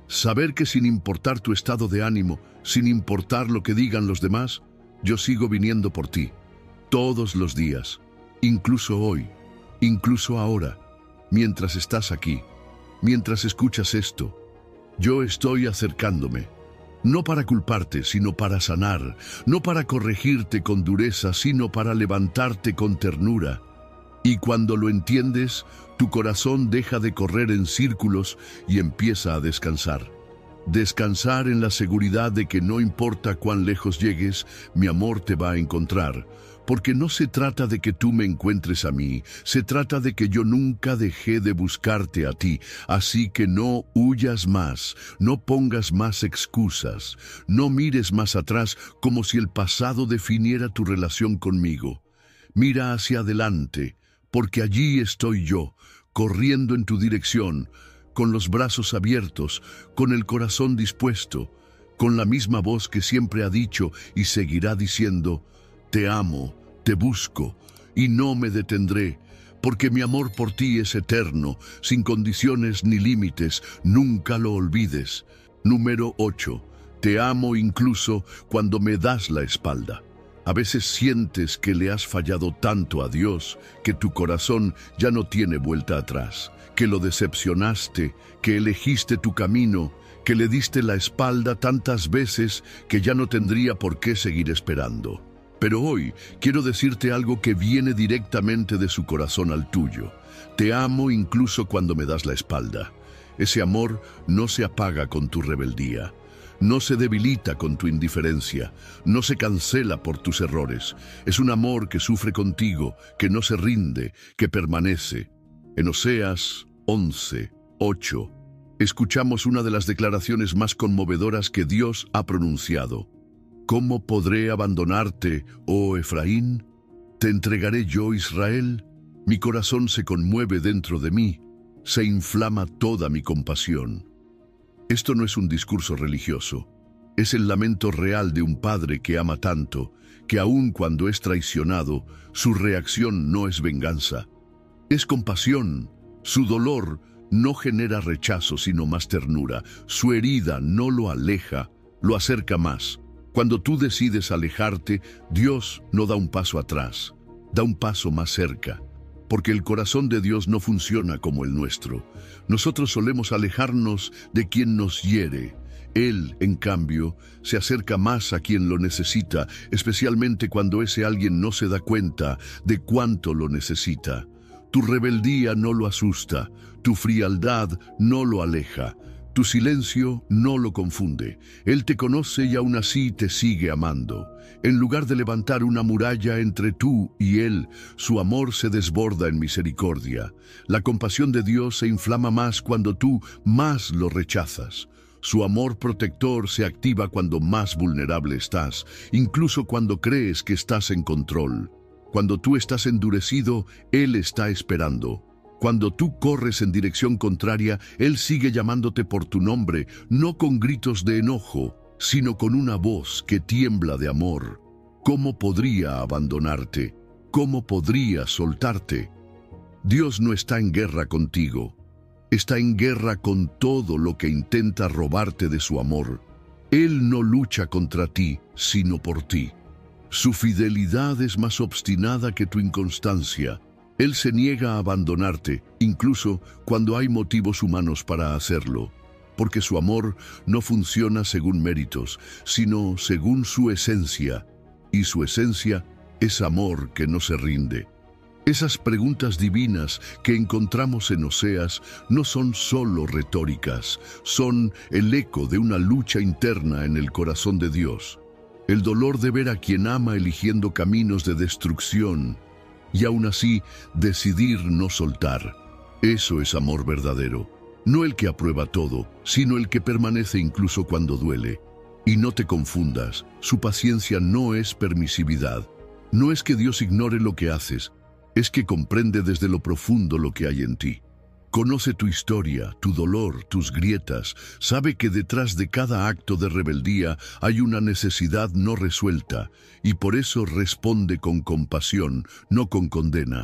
Saber que sin importar tu estado de ánimo, sin importar lo que digan los demás, yo sigo viniendo por ti, todos los días, incluso hoy, incluso ahora, mientras estás aquí, mientras escuchas esto, yo estoy acercándome, no para culparte, sino para sanar, no para corregirte con dureza, sino para levantarte con ternura. Y cuando lo entiendes, tu corazón deja de correr en círculos y empieza a descansar. Descansar en la seguridad de que no importa cuán lejos llegues, mi amor te va a encontrar. Porque no se trata de que tú me encuentres a mí, se trata de que yo nunca dejé de buscarte a ti. Así que no huyas más, no pongas más excusas, no mires más atrás como si el pasado definiera tu relación conmigo. Mira hacia adelante, porque allí estoy yo, corriendo en tu dirección, con los brazos abiertos, con el corazón dispuesto, con la misma voz que siempre ha dicho y seguirá diciendo: te amo, te busco, y no me detendré, porque mi amor por ti es eterno, sin condiciones ni límites, nunca lo olvides. Número ocho. Te amo incluso cuando me das la espalda. A veces sientes que le has fallado tanto a Dios que tu corazón ya no tiene vuelta atrás, que lo decepcionaste, que elegiste tu camino, que le diste la espalda tantas veces que ya no tendría por qué seguir esperando. Pero hoy quiero decirte algo que viene directamente de su corazón al tuyo. Te amo incluso cuando me das la espalda. Ese amor no se apaga con tu rebeldía. No se debilita con tu indiferencia, no se cancela por tus errores. Es un amor que sufre contigo, que no se rinde, que permanece. En Oseas once, ocho, escuchamos una de las declaraciones más conmovedoras que Dios ha pronunciado. ¿Cómo podré abandonarte, oh Efraín? ¿Te entregaré yo, Israel? Mi corazón se conmueve dentro de mí, se inflama toda mi compasión. Esto no es un discurso religioso, es el lamento real de un padre que ama tanto, que aun cuando es traicionado, su reacción no es venganza. Es compasión, su dolor no genera rechazo sino más ternura, su herida no lo aleja, lo acerca más. Cuando tú decides alejarte, Dios no da un paso atrás, da un paso más cerca. Porque el corazón de Dios no funciona como el nuestro. Nosotros solemos alejarnos de quien nos hiere. Él, en cambio, se acerca más a quien lo necesita, especialmente cuando ese alguien no se da cuenta de cuánto lo necesita. Tu rebeldía no lo asusta, tu frialdad no lo aleja, tu silencio no lo confunde. Él te conoce y aún así te sigue amando. En lugar de levantar una muralla entre tú y Él, su amor se desborda en misericordia. La compasión de Dios se inflama más cuando tú más lo rechazas. Su amor protector se activa cuando más vulnerable estás, incluso cuando crees que estás en control. Cuando tú estás endurecido, Él está esperando. Cuando tú corres en dirección contraria, Él sigue llamándote por tu nombre, no con gritos de enojo, sino con una voz que tiembla de amor. ¿Cómo podría abandonarte? ¿Cómo podría soltarte? Dios no está en guerra contigo. Está en guerra con todo lo que intenta robarte de su amor. Él no lucha contra ti, sino por ti. Su fidelidad es más obstinada que tu inconstancia. Él se niega a abandonarte, incluso cuando hay motivos humanos para hacerlo. Porque su amor no funciona según méritos, sino según su esencia, y su esencia es amor que no se rinde. Esas preguntas divinas que encontramos en Oseas no son solo retóricas, son el eco de una lucha interna en el corazón de Dios. El dolor de ver a quien ama eligiendo caminos de destrucción, y aún así decidir no soltar. Eso es amor verdadero. No el que aprueba todo, sino el que permanece incluso cuando duele. Y no te confundas, su paciencia no es permisividad. No es que Dios ignore lo que haces, es que comprende desde lo profundo lo que hay en ti. Conoce tu historia, tu dolor, tus grietas, sabe que detrás de cada acto de rebeldía hay una necesidad no resuelta, y por eso responde con compasión, no con condena,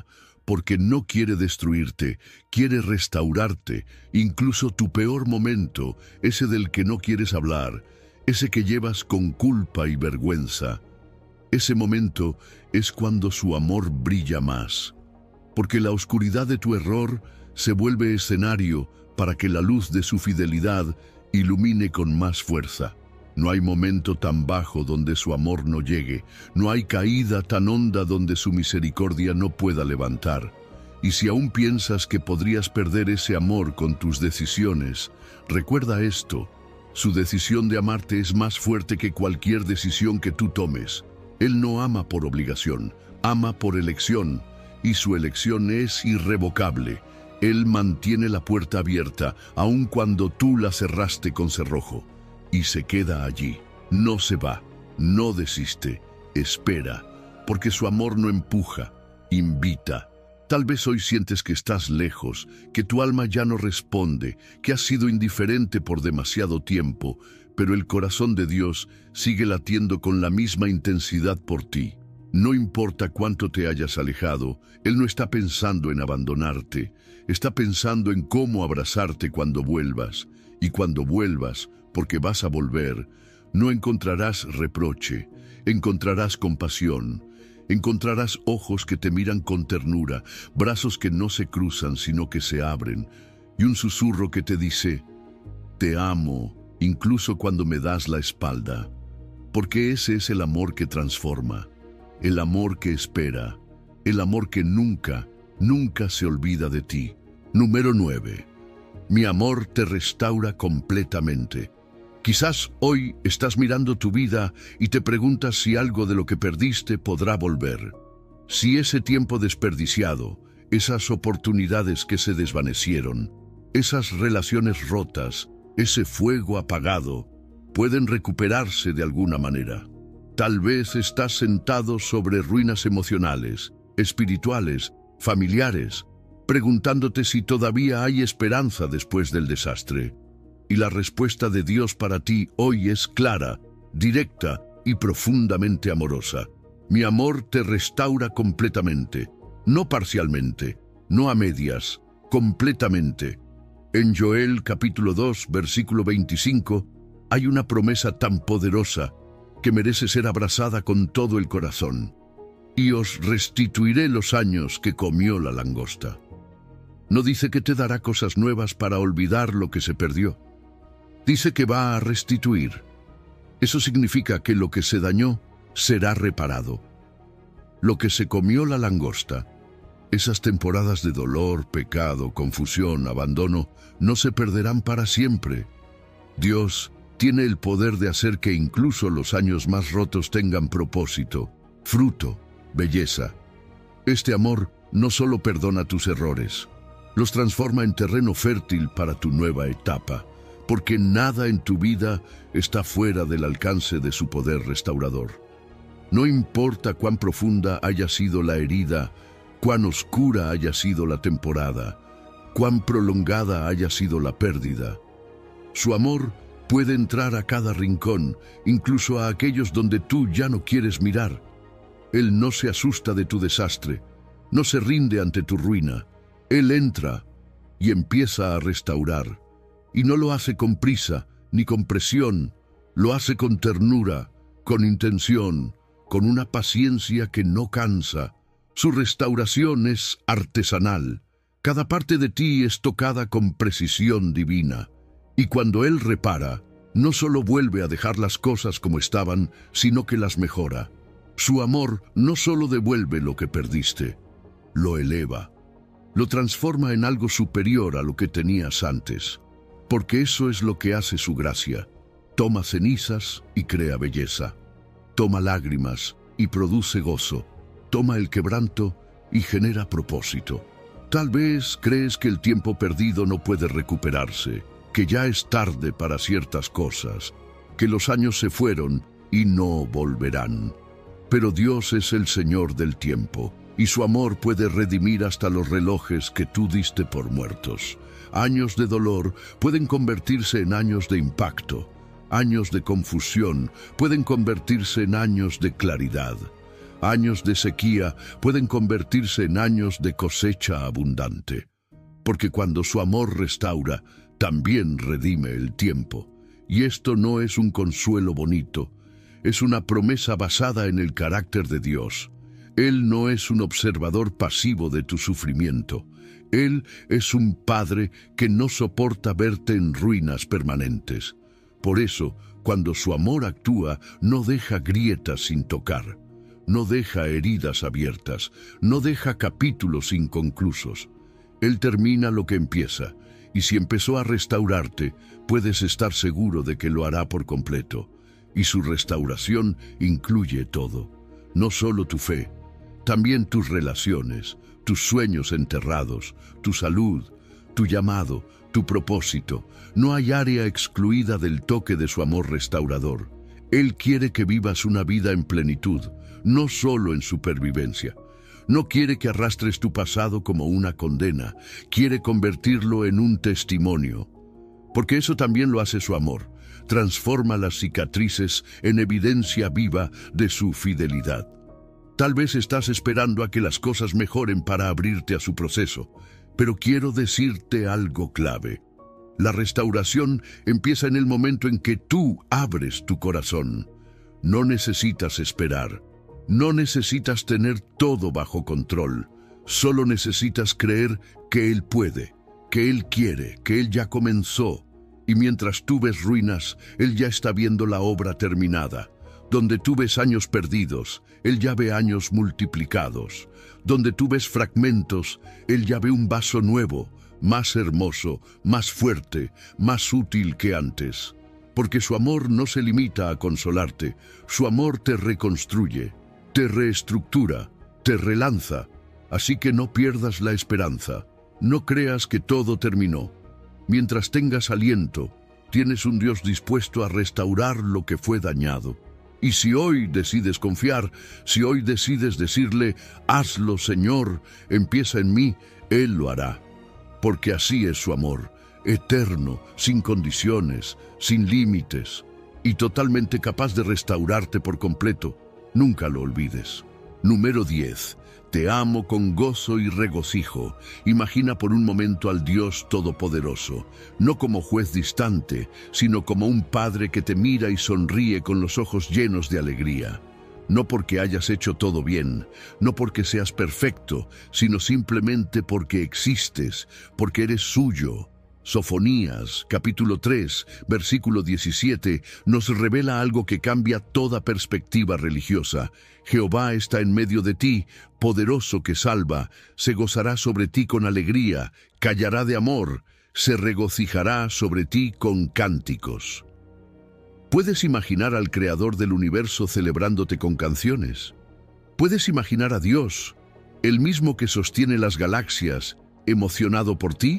porque no quiere destruirte, quiere restaurarte, incluso tu peor momento, ese del que no quieres hablar, ese que llevas con culpa y vergüenza. Ese momento es cuando su amor brilla más, porque la oscuridad de tu error se vuelve escenario para que la luz de su fidelidad ilumine con más fuerza. No hay momento tan bajo donde su amor no llegue, no hay caída tan honda donde su misericordia no pueda levantar. Y si aún piensas que podrías perder ese amor con tus decisiones, recuerda esto: su decisión de amarte es más fuerte que cualquier decisión que tú tomes. Él no ama por obligación, ama por elección, y su elección es irrevocable. Él mantiene la puerta abierta, aun cuando tú la cerraste con cerrojo. Y se queda allí, no se va, no desiste, espera, porque su amor no empuja, invita. Tal vez hoy sientes que estás lejos, que tu alma ya no responde, que has sido indiferente por demasiado tiempo, pero el corazón de Dios sigue latiendo con la misma intensidad por ti. No importa cuánto te hayas alejado, Él no está pensando en abandonarte, está pensando en cómo abrazarte cuando vuelvas, y cuando vuelvas, porque vas a volver, no encontrarás reproche, encontrarás compasión, encontrarás ojos que te miran con ternura, brazos que no se cruzan sino que se abren, y un susurro que te dice: te amo, incluso cuando me das la espalda, porque ese es el amor que transforma, el amor que espera, el amor que nunca, nunca se olvida de ti. Número nueve. Mi amor te restaura completamente. Quizás hoy estás mirando tu vida y te preguntas si algo de lo que perdiste podrá volver. Si ese tiempo desperdiciado, esas oportunidades que se desvanecieron, esas relaciones rotas, ese fuego apagado, pueden recuperarse de alguna manera. Tal vez estás sentado sobre ruinas emocionales, espirituales, familiares, preguntándote si todavía hay esperanza después del desastre. Y la respuesta de Dios para ti hoy es clara, directa y profundamente amorosa. Mi amor te restaura completamente, no parcialmente, no a medias, completamente. En Joel capítulo dos, versículo veinticinco, hay una promesa tan poderosa que merece ser abrazada con todo el corazón. Y os restituiré los años que comió la langosta. No dice que te dará cosas nuevas para olvidar lo que se perdió. Dice que va a restituir. Eso significa que lo que se dañó será reparado. Lo que se comió la langosta, esas temporadas de dolor, pecado, confusión, abandono, no se perderán para siempre. Dios tiene el poder de hacer que incluso los años más rotos tengan propósito, fruto, belleza. Este amor no solo perdona tus errores, los transforma en terreno fértil para tu nueva etapa, porque nada en tu vida está fuera del alcance de su poder restaurador. No importa cuán profunda haya sido la herida, cuán oscura haya sido la temporada, cuán prolongada haya sido la pérdida. Su amor puede entrar a cada rincón, incluso a aquellos donde tú ya no quieres mirar. Él no se asusta de tu desastre, no se rinde ante tu ruina. Él entra y empieza a restaurar. Y no lo hace con prisa ni con presión, lo hace con ternura, con intención, con una paciencia que no cansa. Su restauración es artesanal. Cada parte de ti es tocada con precisión divina. Y cuando Él repara, no solo vuelve a dejar las cosas como estaban, sino que las mejora. Su amor no solo devuelve lo que perdiste, lo eleva, lo transforma en algo superior a lo que tenías antes. Porque eso es lo que hace su gracia. Toma cenizas y crea belleza. Toma lágrimas y produce gozo. Toma el quebranto y genera propósito. Tal vez crees que el tiempo perdido no puede recuperarse, que ya es tarde para ciertas cosas, que los años se fueron y no volverán. Pero Dios es el Señor del tiempo, y su amor puede redimir hasta los relojes que tú diste por muertos. Años de dolor pueden convertirse en años de impacto. Años de confusión pueden convertirse en años de claridad. Años de sequía pueden convertirse en años de cosecha abundante, porque cuando su amor restaura, también redime el tiempo. Y esto no es un consuelo bonito, es una promesa basada en el carácter de Dios. Él no es un observador pasivo de tu sufrimiento. Él es un Padre que no soporta verte en ruinas permanentes. Por eso, cuando su amor actúa, no deja grietas sin tocar, no deja heridas abiertas, no deja capítulos inconclusos. Él termina lo que empieza, y si empezó a restaurarte, puedes estar seguro de que lo hará por completo. Y su restauración incluye todo, no solo tu fe, también tus relaciones, tus sueños enterrados, tu salud, tu llamado, tu propósito. No hay área excluida del toque de su amor restaurador. Él quiere que vivas una vida en plenitud, no solo en supervivencia. No quiere que arrastres tu pasado como una condena, quiere convertirlo en un testimonio. Porque eso también lo hace su amor. Transforma las cicatrices en evidencia viva de su fidelidad. Tal vez estás esperando a que las cosas mejoren para abrirte a su proceso, pero quiero decirte algo clave. La restauración empieza en el momento en que tú abres tu corazón. No necesitas esperar. No necesitas tener todo bajo control. Solo necesitas creer que Él puede, que Él quiere, que Él ya comenzó. Y mientras tú ves ruinas, Él ya está viendo la obra terminada. Donde tú ves años perdidos, Él ya ve años multiplicados. Donde tú ves fragmentos, Él ya ve un vaso nuevo, más hermoso, más fuerte, más útil que antes. Porque su amor no se limita a consolarte, su amor te reconstruye, te reestructura, te relanza. Así que no pierdas la esperanza, no creas que todo terminó. Mientras tengas aliento, tienes un Dios dispuesto a restaurar lo que fue dañado. Y si hoy decides confiar, si hoy decides decirle, hazlo, Señor, empieza en mí, Él lo hará. Porque así es su amor, eterno, sin condiciones, sin límites, y totalmente capaz de restaurarte por completo. Nunca lo olvides. Número diez. Te amo con gozo y regocijo. Imagina por un momento al Dios Todopoderoso, no como juez distante, sino como un Padre que te mira y sonríe con los ojos llenos de alegría. No porque hayas hecho todo bien, no porque seas perfecto, sino simplemente porque existes, porque eres suyo. Sofonías, capítulo tres, versículo diecisiete, nos revela algo que cambia toda perspectiva religiosa. Jehová está en medio de ti, poderoso que salva, se gozará sobre ti con alegría, callará de amor, se regocijará sobre ti con cánticos. ¿Puedes imaginar al Creador del universo celebrándote con canciones? ¿Puedes imaginar a Dios, el mismo que sostiene las galaxias, emocionado por ti?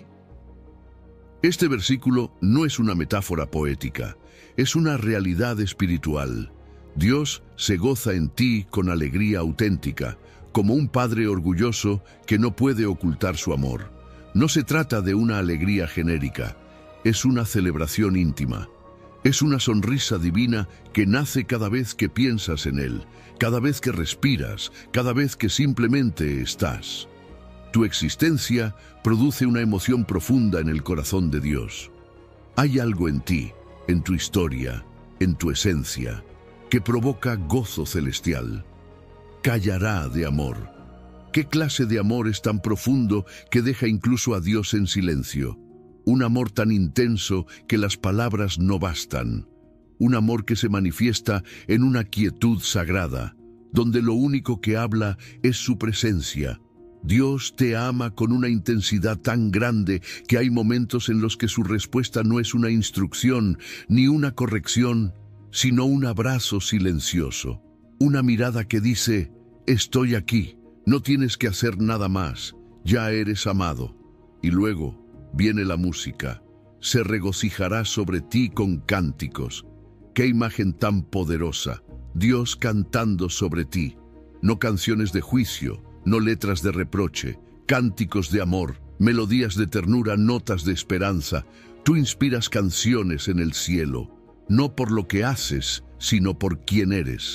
Este versículo no es una metáfora poética, es una realidad espiritual. Dios se goza en ti con alegría auténtica, como un padre orgulloso que no puede ocultar su amor. No se trata de una alegría genérica, es una celebración íntima. Es una sonrisa divina que nace cada vez que piensas en Él, cada vez que respiras, cada vez que simplemente estás. Tu existencia produce una emoción profunda en el corazón de Dios. Hay algo en ti, en tu historia, en tu esencia, que provoca gozo celestial. Callará de amor. ¿Qué clase de amor es tan profundo que deja incluso a Dios en silencio? Un amor tan intenso que las palabras no bastan. Un amor que se manifiesta en una quietud sagrada, donde lo único que habla es su presencia. Dios te ama con una intensidad tan grande que hay momentos en los que su respuesta no es una instrucción ni una corrección, sino un abrazo silencioso. Una mirada que dice, estoy aquí, no tienes que hacer nada más, ya eres amado. Y luego viene la música, se regocijará sobre ti con cánticos. ¡Qué imagen tan poderosa! Dios cantando sobre ti, no canciones de juicio, no letras de reproche, cánticos de amor, melodías de ternura, notas de esperanza. Tú inspiras canciones en el cielo, no por lo que haces, sino por quién eres.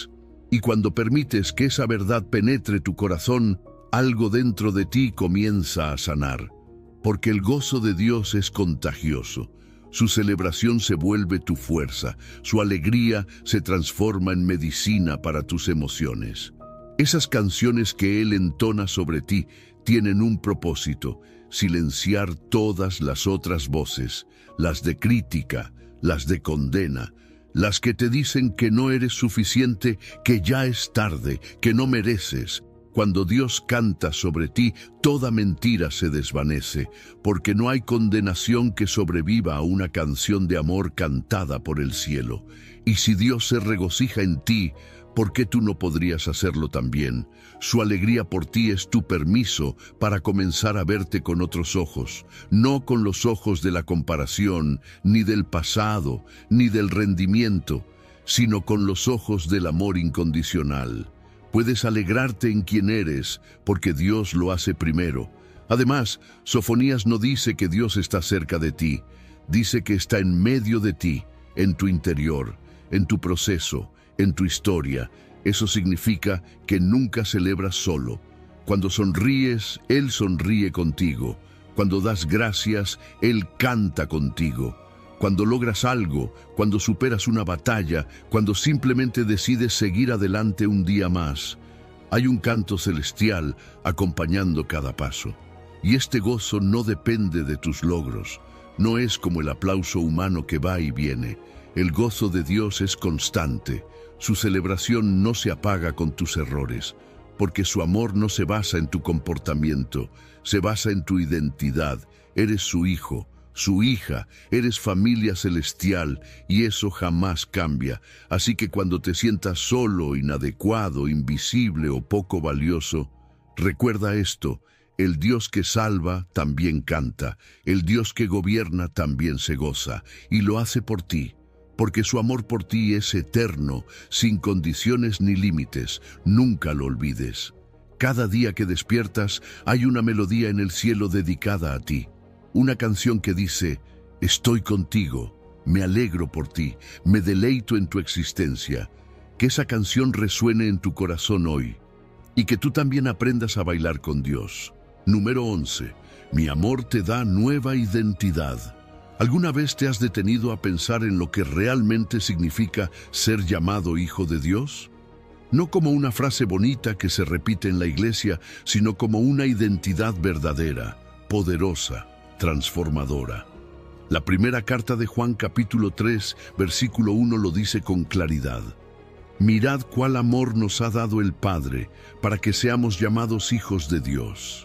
Y cuando permites que esa verdad penetre tu corazón, algo dentro de ti comienza a sanar. Porque el gozo de Dios es contagioso. Su celebración se vuelve tu fuerza. Su alegría se transforma en medicina para tus emociones. Esas canciones que Él entona sobre ti tienen un propósito: silenciar todas las otras voces, las de crítica, las de condena, las que te dicen que no eres suficiente, que ya es tarde, que no mereces. Cuando Dios canta sobre ti, toda mentira se desvanece, porque no hay condenación que sobreviva a una canción de amor cantada por el cielo. Y si Dios se regocija en ti, ¿por qué tú no podrías hacerlo también? Su alegría por ti es tu permiso para comenzar a verte con otros ojos, no con los ojos de la comparación, ni del pasado, ni del rendimiento, sino con los ojos del amor incondicional. Puedes alegrarte en quien eres, porque Dios lo hace primero. Además, Sofonías no dice que Dios está cerca de ti, dice que está en medio de ti, en tu interior, en tu proceso, en tu historia. Eso significa que nunca celebras solo. Cuando sonríes, Él sonríe contigo. Cuando das gracias, Él canta contigo. Cuando logras algo, cuando superas una batalla, cuando simplemente decides seguir adelante un día más, hay un canto celestial acompañando cada paso. Y este gozo no depende de tus logros. No es como el aplauso humano que va y viene. El gozo de Dios es constante. Su celebración no se apaga con tus errores, porque su amor no se basa en tu comportamiento, se basa en tu identidad. Eres su hijo, su hija, eres familia celestial, y eso jamás cambia. Así que cuando te sientas solo, inadecuado, invisible o poco valioso, recuerda esto: el Dios que salva también canta, el Dios que gobierna también se goza, y lo hace por ti. Porque su amor por ti es eterno, sin condiciones ni límites. Nunca lo olvides. Cada día que despiertas, hay una melodía en el cielo dedicada a ti. Una canción que dice: estoy contigo, me alegro por ti, me deleito en tu existencia. Que esa canción resuene en tu corazón hoy, y que tú también aprendas a bailar con Dios. Número once. Mi amor te da nueva identidad. ¿Alguna vez te has detenido a pensar en lo que realmente significa ser llamado hijo de Dios? No como una frase bonita que se repite en la iglesia, sino como una identidad verdadera, poderosa, transformadora. La primera carta de Juan capítulo tres, versículo uno lo dice con claridad. Mirad cuál amor nos ha dado el Padre para que seamos llamados hijos de Dios.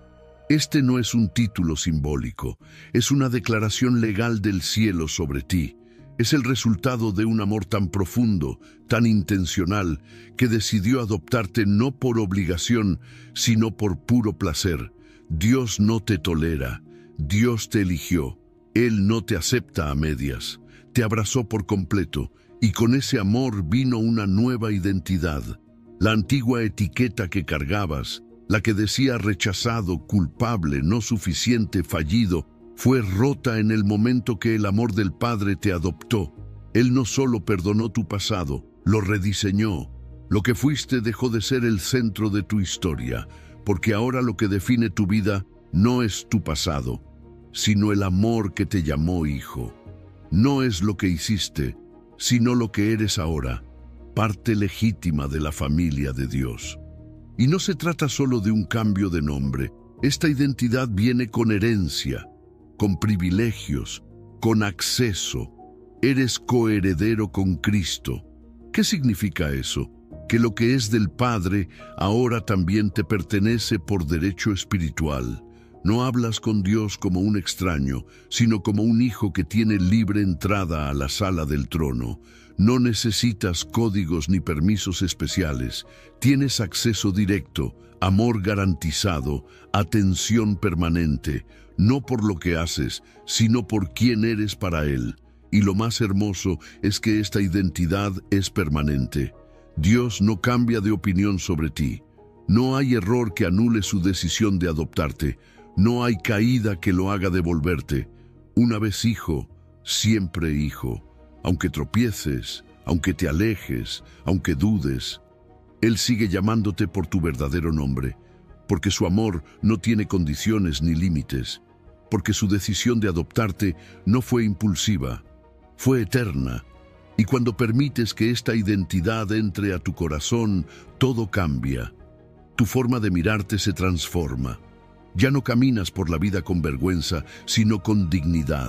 Este no es un título simbólico, es una declaración legal del cielo sobre ti. Es el resultado de un amor tan profundo, tan intencional, que decidió adoptarte no por obligación, sino por puro placer. Dios no te tolera, Dios te eligió. Él no te acepta a medias, te abrazó por completo, y con ese amor vino una nueva identidad. La antigua etiqueta que cargabas, la que decía rechazado, culpable, no suficiente, fallido, fue rota en el momento que el amor del Padre te adoptó. Él no solo perdonó tu pasado, lo rediseñó. Lo que fuiste dejó de ser el centro de tu historia, porque ahora lo que define tu vida no es tu pasado, sino el amor que te llamó hijo. No es lo que hiciste, sino lo que eres ahora, parte legítima de la familia de Dios. Y no se trata solo de un cambio de nombre. Esta identidad viene con herencia, con privilegios, con acceso. Eres coheredero con Cristo. ¿Qué significa eso? Que lo que es del Padre ahora también te pertenece por derecho espiritual. No hablas con Dios como un extraño, sino como un hijo que tiene libre entrada a la sala del trono. No necesitas códigos ni permisos especiales. Tienes acceso directo, amor garantizado, atención permanente, no por lo que haces, sino por quién eres para Él. Y lo más hermoso es que esta identidad es permanente. Dios no cambia de opinión sobre ti. No hay error que anule su decisión de adoptarte. No hay caída que lo haga devolverte. Una vez hijo, siempre hijo. Aunque tropieces, aunque te alejes, aunque dudes, Él sigue llamándote por tu verdadero nombre, porque su amor no tiene condiciones ni límites, porque su decisión de adoptarte no fue impulsiva, fue eterna. Y cuando permites que esta identidad entre a tu corazón, todo cambia. Tu forma de mirarte se transforma. Ya no caminas por la vida con vergüenza, sino con dignidad.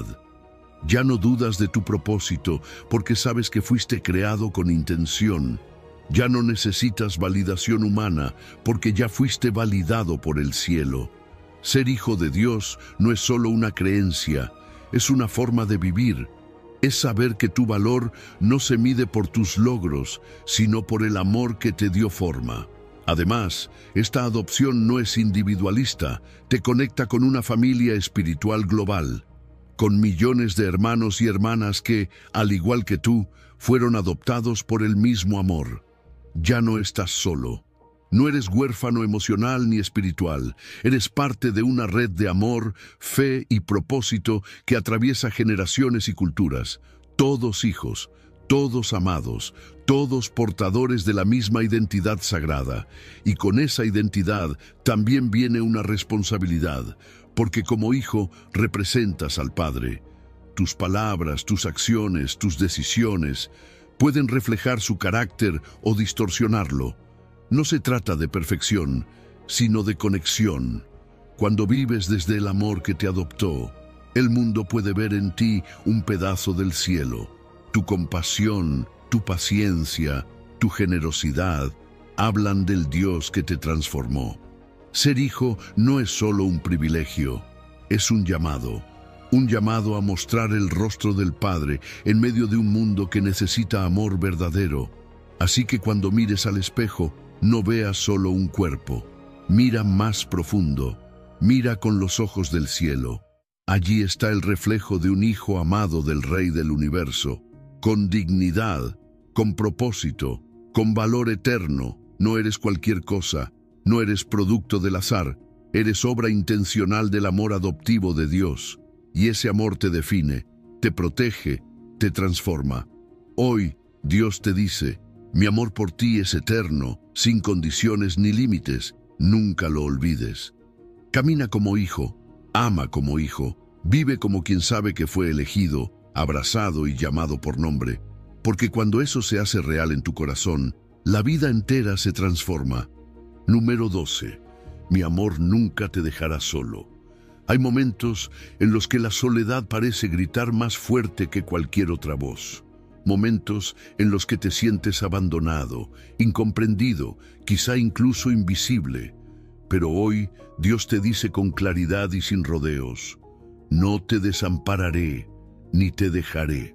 Ya no dudas de tu propósito, porque sabes que fuiste creado con intención. Ya no necesitas validación humana, porque ya fuiste validado por el cielo. Ser hijo de Dios no es solo una creencia, es una forma de vivir. Es saber que tu valor no se mide por tus logros, sino por el amor que te dio forma. Además, esta adopción no es individualista, te conecta con una familia espiritual global, con millones de hermanos y hermanas que, al igual que tú, fueron adoptados por el mismo amor. Ya no estás solo. No eres huérfano emocional ni espiritual. Eres parte de una red de amor, fe y propósito que atraviesa generaciones y culturas. Todos hijos, todos amados, todos portadores de la misma identidad sagrada. Y con esa identidad también viene una responsabilidad, porque como hijo representas al Padre. Tus palabras, tus acciones, tus decisiones pueden reflejar su carácter o distorsionarlo. No se trata de perfección, sino de conexión. Cuando vives desde el amor que te adoptó, el mundo puede ver en ti un pedazo del cielo. Tu compasión, tu paciencia, tu generosidad hablan del Dios que te transformó. Ser hijo no es solo un privilegio, es un llamado. Un llamado a mostrar el rostro del Padre en medio de un mundo que necesita amor verdadero. Así que cuando mires al espejo, no veas solo un cuerpo. Mira más profundo. Mira con los ojos del cielo. Allí está el reflejo de un hijo amado del Rey del Universo. Con dignidad, con propósito, con valor eterno. No eres cualquier cosa. No eres producto del azar. Eres obra intencional del amor adoptivo de Dios. Y ese amor te define, te protege, te transforma. Hoy, Dios te dice: mi amor por ti es eterno, sin condiciones ni límites. Nunca lo olvides. Camina como hijo, ama como hijo, vive como quien sabe que fue elegido, abrazado y llamado por nombre. Porque cuando eso se hace real en tu corazón, la vida entera se transforma. Número doce. Mi amor nunca te dejará solo. Hay momentos en los que la soledad parece gritar más fuerte que cualquier otra voz. Momentos en los que te sientes abandonado, incomprendido, quizá incluso invisible. Pero hoy Dios te dice con claridad y sin rodeos: no te desampararé, ni te dejaré.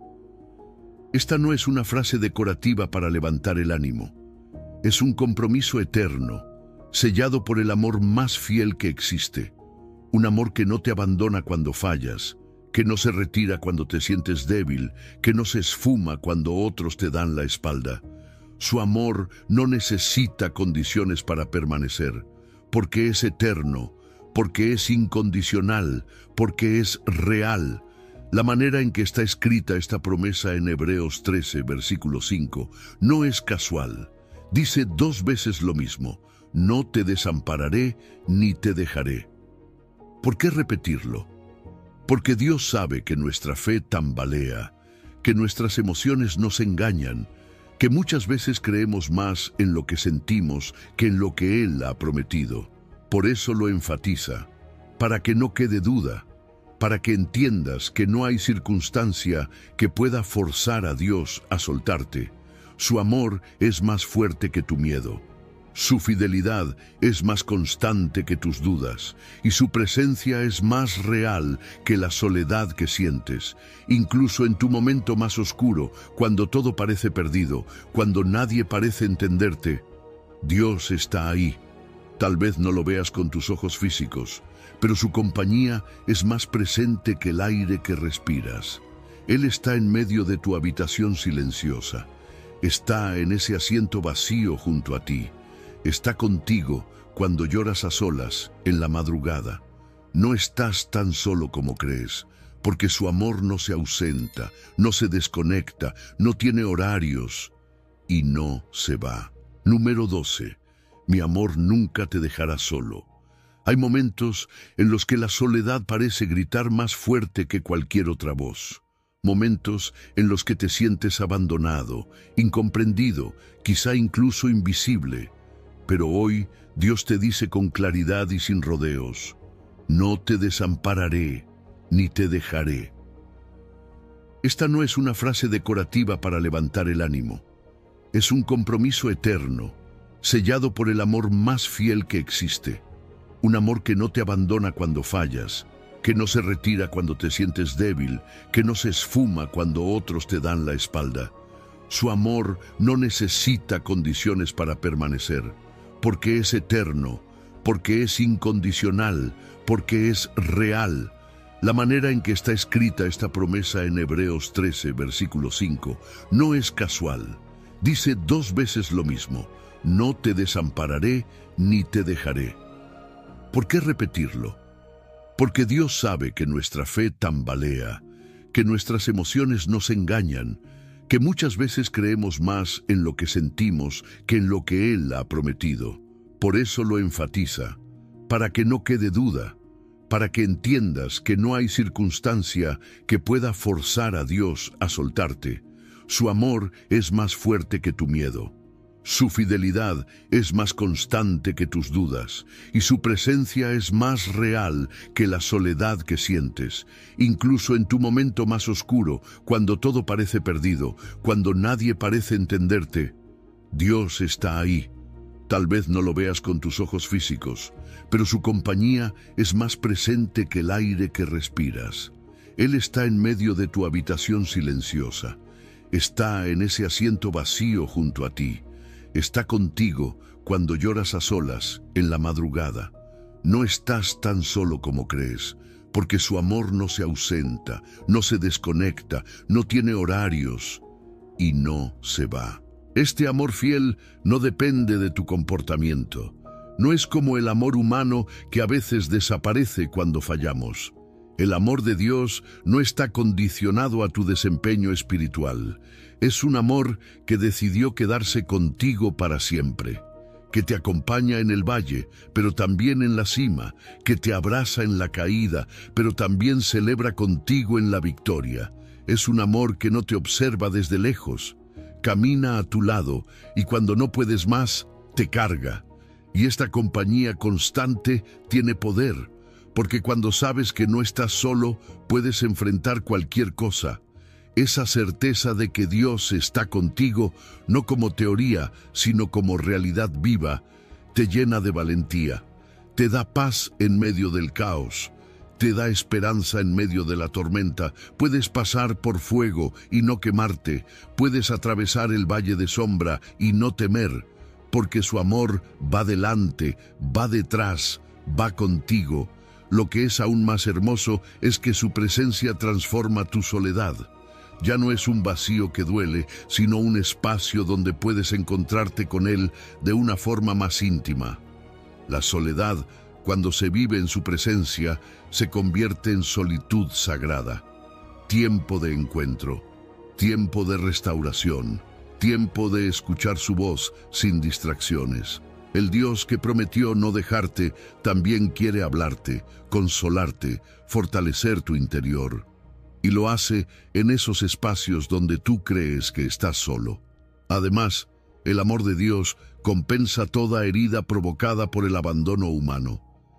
Esta no es una frase decorativa para levantar el ánimo. Es un compromiso eterno, sellado por el amor más fiel que existe. Un amor que no te abandona cuando fallas, que no se retira cuando te sientes débil, que no se esfuma cuando otros te dan la espalda. Su amor no necesita condiciones para permanecer, porque es eterno, porque es incondicional, porque es real. La manera en que está escrita esta promesa en Hebreos trece, versículo cinco, no es casual. Dice dos veces lo mismo: no te desampararé ni te dejaré. ¿Por qué repetirlo? Porque Dios sabe que nuestra fe tambalea, que nuestras emociones nos engañan, que muchas veces creemos más en lo que sentimos que en lo que Él ha prometido. Por eso lo enfatiza, para que no quede duda, para que entiendas que no hay circunstancia que pueda forzar a Dios a soltarte. Su amor es más fuerte que tu miedo. Su fidelidad es más constante que tus dudas, y su presencia es más real que la soledad que sientes. Incluso en tu momento más oscuro, cuando todo parece perdido, cuando nadie parece entenderte, Dios está ahí. Tal vez no lo veas con tus ojos físicos, pero su compañía es más presente que el aire que respiras. Él está en medio de tu habitación silenciosa. Está en ese asiento vacío junto a ti. Está contigo cuando lloras a solas, en la madrugada. No estás tan solo como crees, porque su amor no se ausenta, no se desconecta, no tiene horarios y no se va. Número doce. Mi amor nunca te dejará solo. Hay momentos en los que la soledad parece gritar más fuerte que cualquier otra voz. Momentos en los que te sientes abandonado, incomprendido, quizá incluso invisible. Pero hoy Dios te dice con claridad y sin rodeos: no te desampararé, ni te dejaré. Esta no es una frase decorativa para levantar el ánimo. Es un compromiso eterno, sellado por el amor más fiel que existe. Un amor que no te abandona cuando fallas, que no se retira cuando te sientes débil, que no se esfuma cuando otros te dan la espalda. Su amor no necesita condiciones para permanecer, porque es eterno, porque es incondicional, porque es real. La manera en que está escrita esta promesa en Hebreos trece, versículo cinco, no es casual. Dice dos veces lo mismo: no te desampararé ni te dejaré. ¿Por qué repetirlo? Porque Dios sabe que nuestra fe tambalea, que nuestras emociones nos engañan, que muchas veces creemos más en lo que sentimos que en lo que Él ha prometido. Por eso lo enfatiza, para que no quede duda, para que entiendas que no hay circunstancia que pueda forzar a Dios a soltarte. Su amor es más fuerte que tu miedo. Su fidelidad es más constante que tus dudas, y su presencia es más real que la soledad que sientes. Incluso en tu momento más oscuro, cuando todo parece perdido, cuando nadie parece entenderte, Dios está ahí. Tal vez no lo veas con tus ojos físicos, pero su compañía es más presente que el aire que respiras. Él está en medio de tu habitación silenciosa. Está en ese asiento vacío junto a ti. Está contigo cuando lloras a solas, en la madrugada. No estás tan solo como crees, porque su amor no se ausenta, no se desconecta, no tiene horarios y no se va. Este amor fiel no depende de tu comportamiento. No es como el amor humano que a veces desaparece cuando fallamos. El amor de Dios no está condicionado a tu desempeño espiritual. Es un amor que decidió quedarse contigo para siempre, que te acompaña en el valle, pero también en la cima, que te abraza en la caída, pero también celebra contigo en la victoria. Es un amor que no te observa desde lejos, camina a tu lado y cuando no puedes más, te carga. Y esta compañía constante tiene poder, porque cuando sabes que no estás solo, puedes enfrentar cualquier cosa. Esa certeza de que Dios está contigo, no como teoría, sino como realidad viva, te llena de valentía, te da paz en medio del caos, te da esperanza en medio de la tormenta. Puedes pasar por fuego y no quemarte, puedes atravesar el valle de sombra y no temer, porque su amor va delante, va detrás, va contigo. Lo que es aún más hermoso es que su presencia transforma tu soledad. Ya no es un vacío que duele, sino un espacio donde puedes encontrarte con Él de una forma más íntima. La soledad, cuando se vive en su presencia, se convierte en solitud sagrada. Tiempo de encuentro, tiempo de restauración, tiempo de escuchar su voz sin distracciones. El Dios que prometió no dejarte también quiere hablarte, consolarte, fortalecer tu interior. Y lo hace en esos espacios donde tú crees que estás solo. Además, el amor de Dios compensa toda herida provocada por el abandono humano.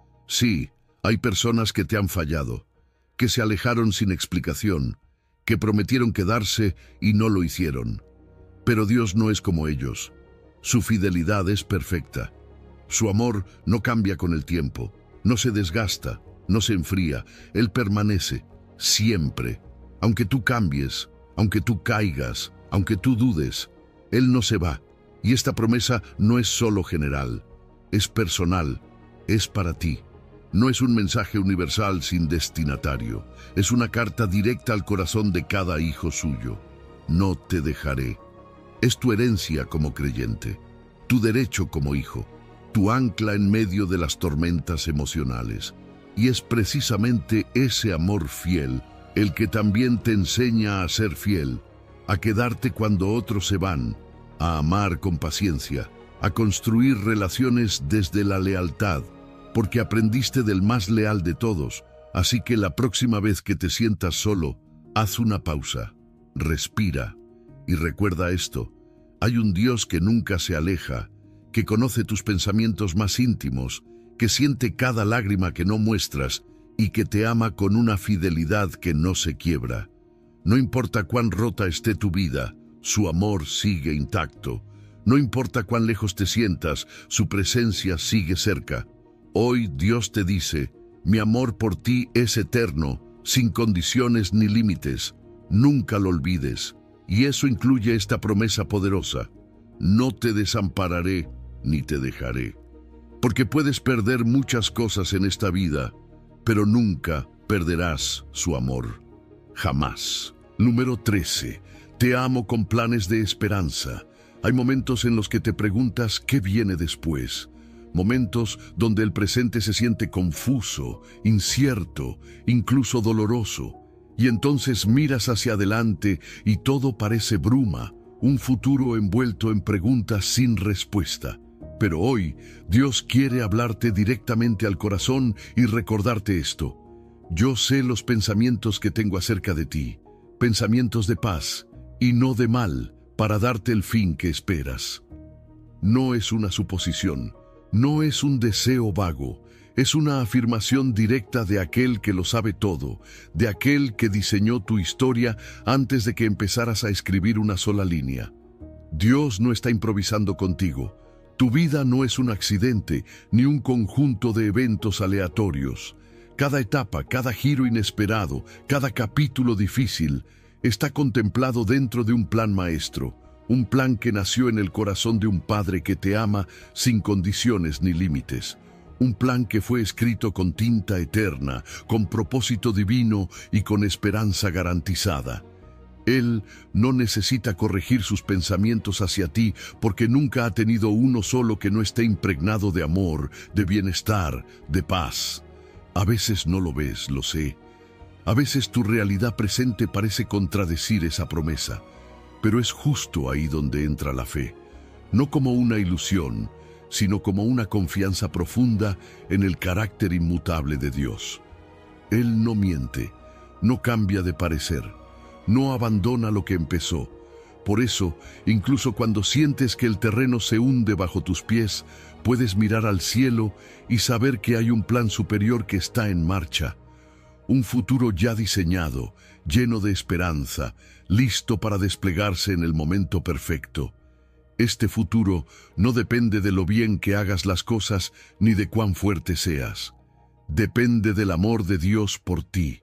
Sí, hay personas que te han fallado, que se alejaron sin explicación, que prometieron quedarse y no lo hicieron. Pero Dios no es como ellos. Su fidelidad es perfecta. Su amor no cambia con el tiempo, no se desgasta, no se enfría. Él permanece, siempre. Aunque tú cambies, aunque tú caigas, aunque tú dudes, Él no se va. Y esta promesa no es solo general, es personal, es para ti. No es un mensaje universal sin destinatario, es una carta directa al corazón de cada hijo suyo. No te dejaré. Es tu herencia como creyente, tu derecho como hijo, tu ancla en medio de las tormentas emocionales. Y es precisamente ese amor fiel el que también te enseña a ser fiel, a quedarte cuando otros se van, a amar con paciencia, a construir relaciones desde la lealtad, porque aprendiste del más leal de todos. Así que la próxima vez que te sientas solo, haz una pausa, respira y recuerda esto: hay un Dios que nunca se aleja, que conoce tus pensamientos más íntimos, que siente cada lágrima que no muestras y que te ama con una fidelidad que no se quiebra. No importa cuán rota esté tu vida, su amor sigue intacto. No importa cuán lejos te sientas, su presencia sigue cerca. Hoy Dios te dice: mi amor por ti es eterno, sin condiciones ni límites. Nunca lo olvides. Y eso incluye esta promesa poderosa: no te desampararé ni te dejaré. Porque puedes perder muchas cosas en esta vida, pero nunca perderás su amor. Jamás. Número trece. Te amo con planes de esperanza. Hay momentos en los que te preguntas qué viene después. Momentos donde el presente se siente confuso, incierto, incluso doloroso. Y entonces miras hacia adelante y todo parece bruma, un futuro envuelto en preguntas sin respuesta. Pero hoy, Dios quiere hablarte directamente al corazón y recordarte esto: yo sé los pensamientos que tengo acerca de ti, pensamientos de paz y no de mal, para darte el fin que esperas. No es una suposición, no es un deseo vago, es una afirmación directa de aquel que lo sabe todo, de aquel que diseñó tu historia antes de que empezaras a escribir una sola línea. Dios no está improvisando contigo. Tu vida no es un accidente ni un conjunto de eventos aleatorios. Cada etapa, cada giro inesperado, cada capítulo difícil está contemplado dentro de un plan maestro, un plan que nació en el corazón de un padre que te ama sin condiciones ni límites, un plan que fue escrito con tinta eterna, con propósito divino y con esperanza garantizada. Él no necesita corregir sus pensamientos hacia ti porque nunca ha tenido uno solo que no esté impregnado de amor, de bienestar, de paz. A veces no lo ves, lo sé. A veces tu realidad presente parece contradecir esa promesa, pero es justo ahí donde entra la fe, no como una ilusión, sino como una confianza profunda en el carácter inmutable de Dios. Él no miente, no cambia de parecer, no abandona lo que empezó. Por eso, incluso cuando sientes que el terreno se hunde bajo tus pies, puedes mirar al cielo y saber que hay un plan superior que está en marcha. Un futuro ya diseñado, lleno de esperanza, listo para desplegarse en el momento perfecto. Este futuro no depende de lo bien que hagas las cosas ni de cuán fuerte seas. Depende del amor de Dios por ti.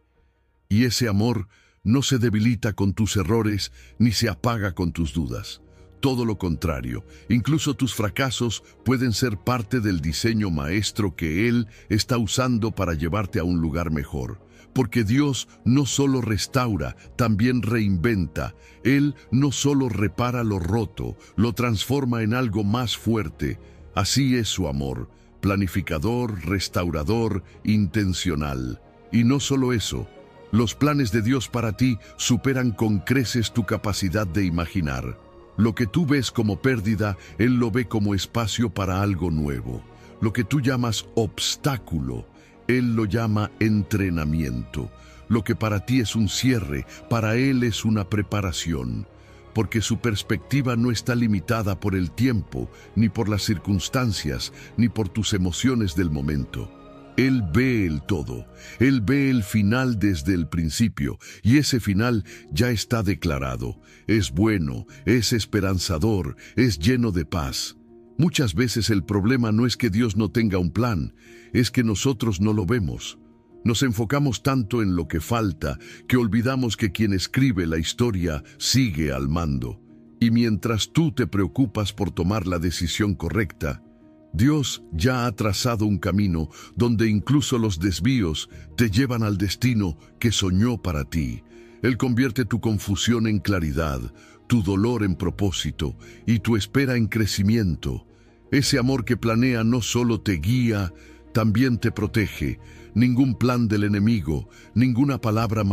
Y ese amor no se debilita con tus errores ni se apaga con tus dudas. Todo lo contrario, incluso tus fracasos pueden ser parte del diseño maestro que Él está usando para llevarte a un lugar mejor. Porque Dios no solo restaura, también reinventa. Él no solo repara lo roto, lo transforma en algo más fuerte. Así es su amor, planificador, restaurador, intencional. Y no solo eso, los planes de Dios para ti superan con creces tu capacidad de imaginar. Lo que tú ves como pérdida, Él lo ve como espacio para algo nuevo. Lo que tú llamas obstáculo, Él lo llama entrenamiento. Lo que para ti es un cierre, para Él es una preparación. Porque su perspectiva no está limitada por el tiempo, ni por las circunstancias, ni por tus emociones del momento. Él ve el todo, Él ve el final desde el principio, y ese final ya está declarado. Es bueno, es esperanzador, es lleno de paz. Muchas veces el problema no es que Dios no tenga un plan, es que nosotros no lo vemos. Nos enfocamos tanto en lo que falta que olvidamos que quien escribe la historia sigue al mando. Y mientras tú te preocupas por tomar la decisión correcta, Dios ya ha trazado un camino donde incluso los desvíos te llevan al destino que soñó para ti. Él convierte tu confusión en claridad, tu dolor en propósito y tu espera en crecimiento. Ese amor que planea no solo te guía, también te protege. Ningún plan del enemigo, ninguna palabra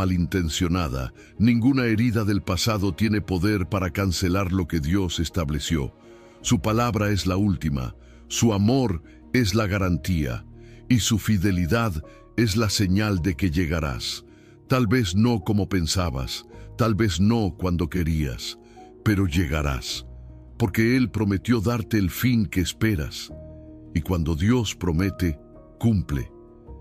malintencionada, ninguna herida del pasado tiene poder para cancelar lo que Dios estableció. Su palabra es la última, su amor es la garantía, y su fidelidad es la señal de que llegarás. Tal vez no como pensabas, tal vez no cuando querías, pero llegarás, porque Él prometió darte el fin que esperas, y cuando Dios promete, cumple.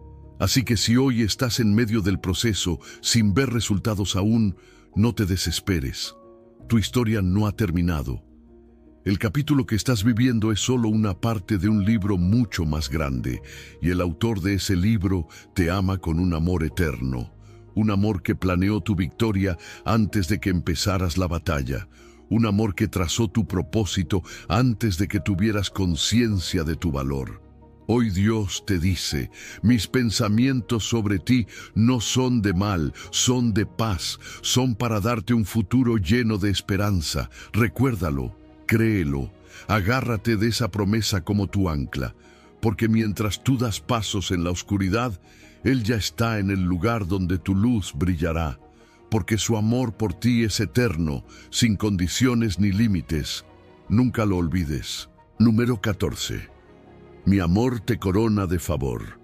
Así que si hoy estás en medio del proceso sin ver resultados aún, no te desesperes. Tu historia no ha terminado. El capítulo que estás viviendo es solo una parte de un libro mucho más grande, y el autor de ese libro te ama con un amor eterno, un amor que planeó tu victoria antes de que empezaras la batalla, un amor que trazó tu propósito antes de que tuvieras conciencia de tu valor. Hoy Dios te dice, mis pensamientos sobre ti no son de mal, son de paz, son para darte un futuro lleno de esperanza. Recuérdalo, créelo, agárrate de esa promesa como tu ancla, porque mientras tú das pasos en la oscuridad, Él ya está en el lugar donde tu luz brillará, porque su amor por ti es eterno, sin condiciones ni límites. Nunca lo olvides. Número catorce. Mi amor te corona de favor.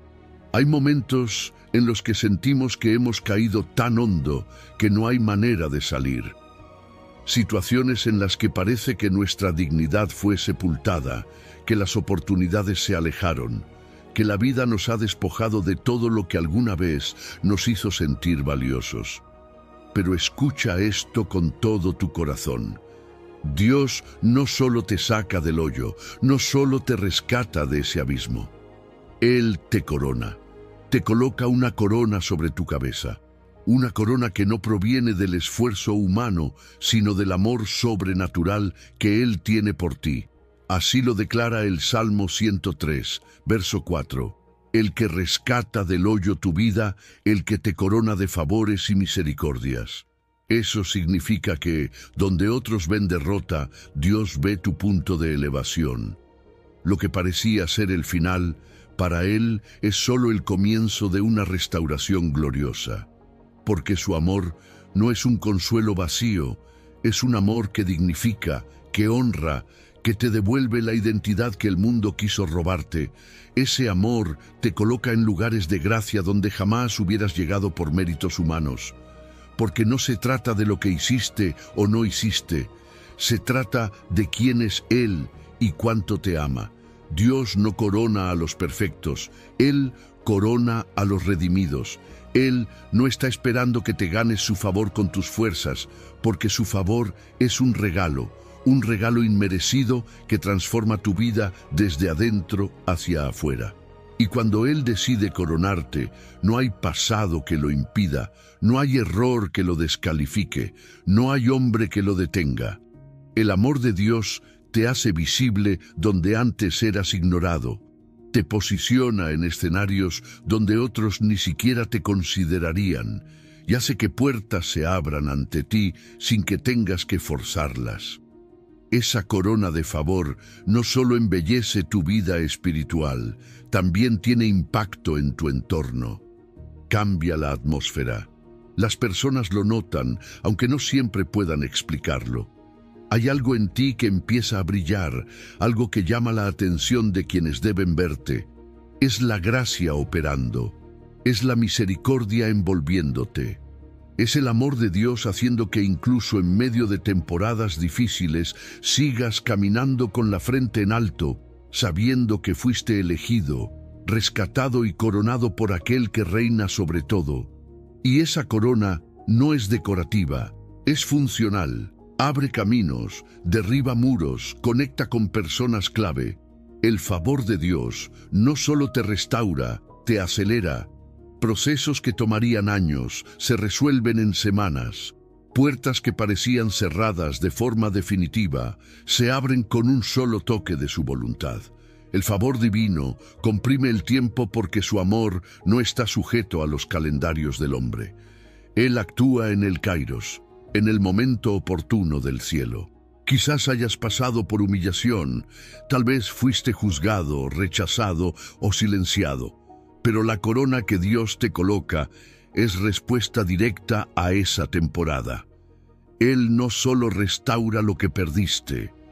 Hay momentos en los que sentimos que hemos caído tan hondo que no hay manera de salir. Situaciones en las que parece que nuestra dignidad fue sepultada, que las oportunidades se alejaron, que la vida nos ha despojado de todo lo que alguna vez nos hizo sentir valiosos. Pero escucha esto con todo tu corazón. Dios no solo te saca del hoyo, no solo te rescata de ese abismo. Él te corona, te coloca una corona sobre tu cabeza, una corona que no proviene del esfuerzo humano, sino del amor sobrenatural que Él tiene por ti. Así lo declara el Salmo ciento tres, verso cuatro. El que rescata del hoyo tu vida, el que te corona de favores y misericordias. Eso significa que, donde otros ven derrota, Dios ve tu punto de elevación. Lo que parecía ser el final, para Él es solo el comienzo de una restauración gloriosa. Porque su amor no es un consuelo vacío, es un amor que dignifica, que honra, que te devuelve la identidad que el mundo quiso robarte. Ese amor te coloca en lugares de gracia donde jamás hubieras llegado por méritos humanos. Porque no se trata de lo que hiciste o no hiciste, se trata de quién es Él y cuánto te ama. Dios no corona a los perfectos, Él corona a los redimidos. Él no está esperando que te ganes su favor con tus fuerzas, porque su favor es un regalo, un regalo inmerecido que transforma tu vida desde adentro hacia afuera. Y cuando Él decide coronarte, no hay pasado que lo impida, no hay error que lo descalifique, no hay hombre que lo detenga. El amor de Dios te hace visible donde antes eras ignorado, te posiciona en escenarios donde otros ni siquiera te considerarían, y hace que puertas se abran ante ti sin que tengas que forzarlas. Esa corona de favor no solo embellece tu vida espiritual, también tiene impacto en tu entorno. Cambia la atmósfera. Las personas lo notan, aunque no siempre puedan explicarlo. Hay algo en ti que empieza a brillar, algo que llama la atención de quienes deben verte. Es la gracia operando, es la misericordia envolviéndote. Es el amor de Dios haciendo que incluso en medio de temporadas difíciles sigas caminando con la frente en alto, sabiendo que fuiste elegido, rescatado y coronado por aquel que reina sobre todo. Y esa corona no es decorativa, es funcional. Abre caminos, derriba muros, conecta con personas clave. El favor de Dios no solo te restaura, te acelera. Procesos que tomarían años se resuelven en semanas. Puertas que parecían cerradas de forma definitiva se abren con un solo toque de su voluntad. El favor divino comprime el tiempo porque su amor no está sujeto a los calendarios del hombre. Él actúa en el kairos, en el momento oportuno del cielo. Quizás hayas pasado por humillación, tal vez fuiste juzgado, rechazado o silenciado. Pero la corona que Dios te coloca es respuesta directa a esa temporada. Él no solo restaura lo que perdiste,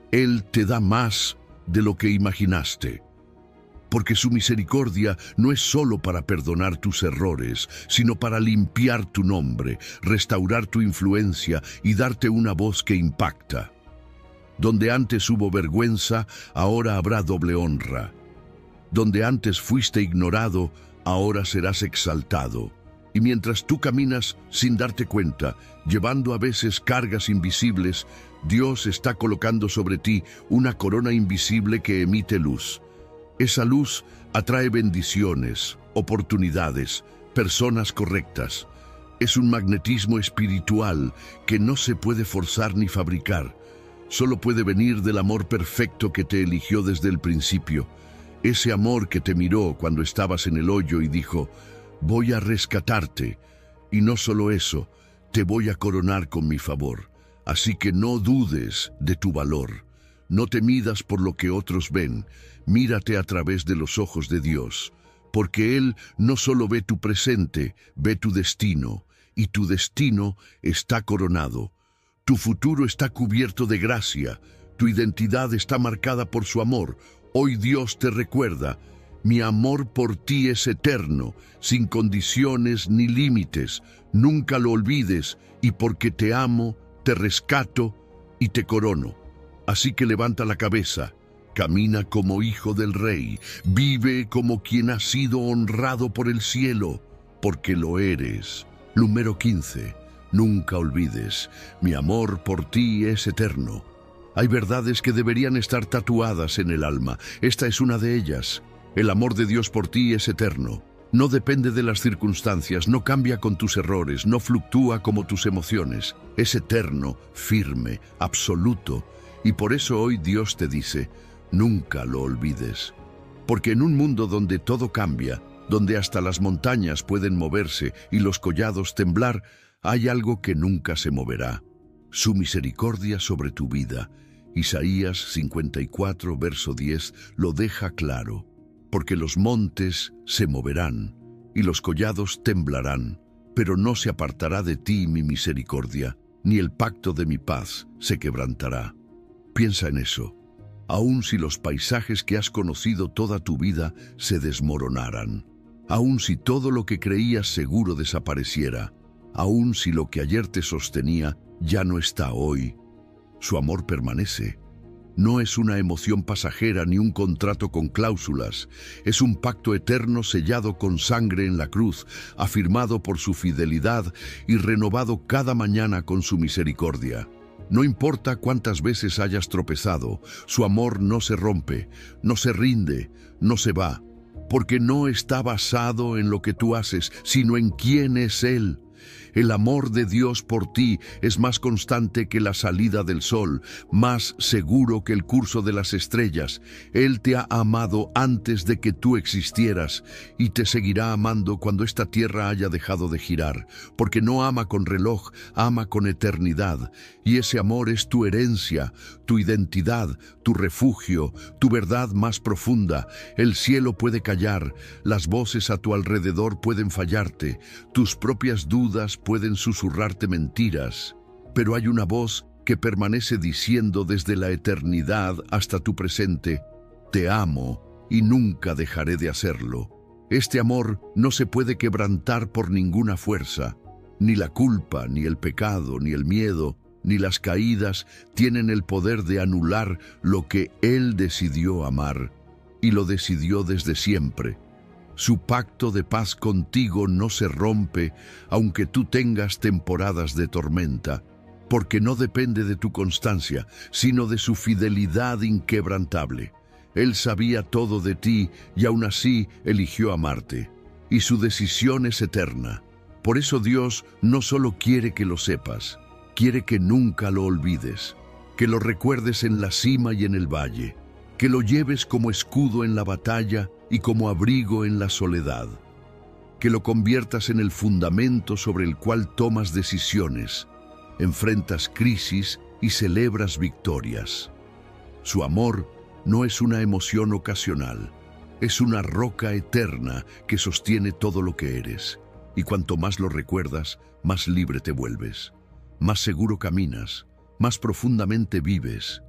Él te da más de lo que imaginaste. Porque su misericordia no es solo para perdonar tus errores, sino para limpiar tu nombre, restaurar tu influencia y darte una voz que impacta. Donde antes hubo vergüenza, ahora habrá doble honra. Donde antes fuiste ignorado, ahora serás exaltado. Y mientras tú caminas sin darte cuenta, llevando a veces cargas invisibles, Dios está colocando sobre ti una corona invisible que emite luz. Esa luz atrae bendiciones, oportunidades, personas correctas. Es un magnetismo espiritual que no se puede forzar ni fabricar. Solo puede venir del amor perfecto que te eligió desde el principio. Ese amor que te miró cuando estabas en el hoyo y dijo, voy a rescatarte. Y no solo eso, te voy a coronar con mi favor. Así que no dudes de tu valor. No te midas por lo que otros ven. Mírate a través de los ojos de Dios. Porque Él no solo ve tu presente, ve tu destino. Y tu destino está coronado. Tu futuro está cubierto de gracia. Tu identidad está marcada por su amor. Hoy Dios te recuerda, mi amor por ti es eterno, sin condiciones ni límites. Nunca lo olvides, y porque te amo, te rescato y te corono. Así que levanta la cabeza, camina como hijo del Rey, vive como quien ha sido honrado por el cielo, porque lo eres. Número quince. Nunca olvides, mi amor por ti es eterno. Hay verdades que deberían estar tatuadas en el alma. Esta es una de ellas. El amor de Dios por ti es eterno. No depende de las circunstancias, no cambia con tus errores, no fluctúa como tus emociones. Es eterno, firme, absoluto. Y por eso hoy Dios te dice, nunca lo olvides. Porque en un mundo donde todo cambia, donde hasta las montañas pueden moverse y los collados temblar, hay algo que nunca se moverá. Su misericordia sobre tu vida. Isaías cincuenta y cuatro, verso diez, lo deja claro. Porque los montes se moverán y los collados temblarán, pero no se apartará de ti mi misericordia, ni el pacto de mi paz se quebrantará. Piensa en eso. Aun si los paisajes que has conocido toda tu vida se desmoronaran, aun si todo lo que creías seguro desapareciera, aun si lo que ayer te sostenía ya no está hoy, su amor permanece. No es una emoción pasajera ni un contrato con cláusulas, es un pacto eterno sellado con sangre en la cruz, afirmado por su fidelidad y renovado cada mañana con su misericordia. No importa cuántas veces hayas tropezado, su amor no se rompe, no se rinde, no se va, porque no está basado en lo que tú haces, sino en quién es Él. El amor de Dios por ti es más constante que la salida del sol, más seguro que el curso de las estrellas. Él te ha amado antes de que tú existieras y te seguirá amando cuando esta tierra haya dejado de girar, porque no ama con reloj, ama con eternidad. Y ese amor es tu herencia, tu identidad, tu refugio, tu verdad más profunda. El cielo puede callar, las voces a tu alrededor pueden fallarte, tus propias dudas pueden susurrarte mentiras, pero hay una voz que permanece diciendo desde la eternidad hasta tu presente, te amo y nunca dejaré de hacerlo. Este amor no se puede quebrantar por ninguna fuerza, ni la culpa, ni el pecado, ni el miedo, ni las caídas tienen el poder de anular lo que Él decidió amar, y lo decidió desde siempre. Su pacto de paz contigo no se rompe, aunque tú tengas temporadas de tormenta, porque no depende de tu constancia, sino de su fidelidad inquebrantable. Él sabía todo de ti y aún así eligió amarte, y su decisión es eterna. Por eso Dios no solo quiere que lo sepas, quiere que nunca lo olvides, que lo recuerdes en la cima y en el valle, que lo lleves como escudo en la batalla y como abrigo en la soledad, que lo conviertas en el fundamento sobre el cual tomas decisiones, enfrentas crisis y celebras victorias. Su amor no es una emoción ocasional, es una roca eterna que sostiene todo lo que eres, y cuanto más lo recuerdas, más libre te vuelves, más seguro caminas, más profundamente vives.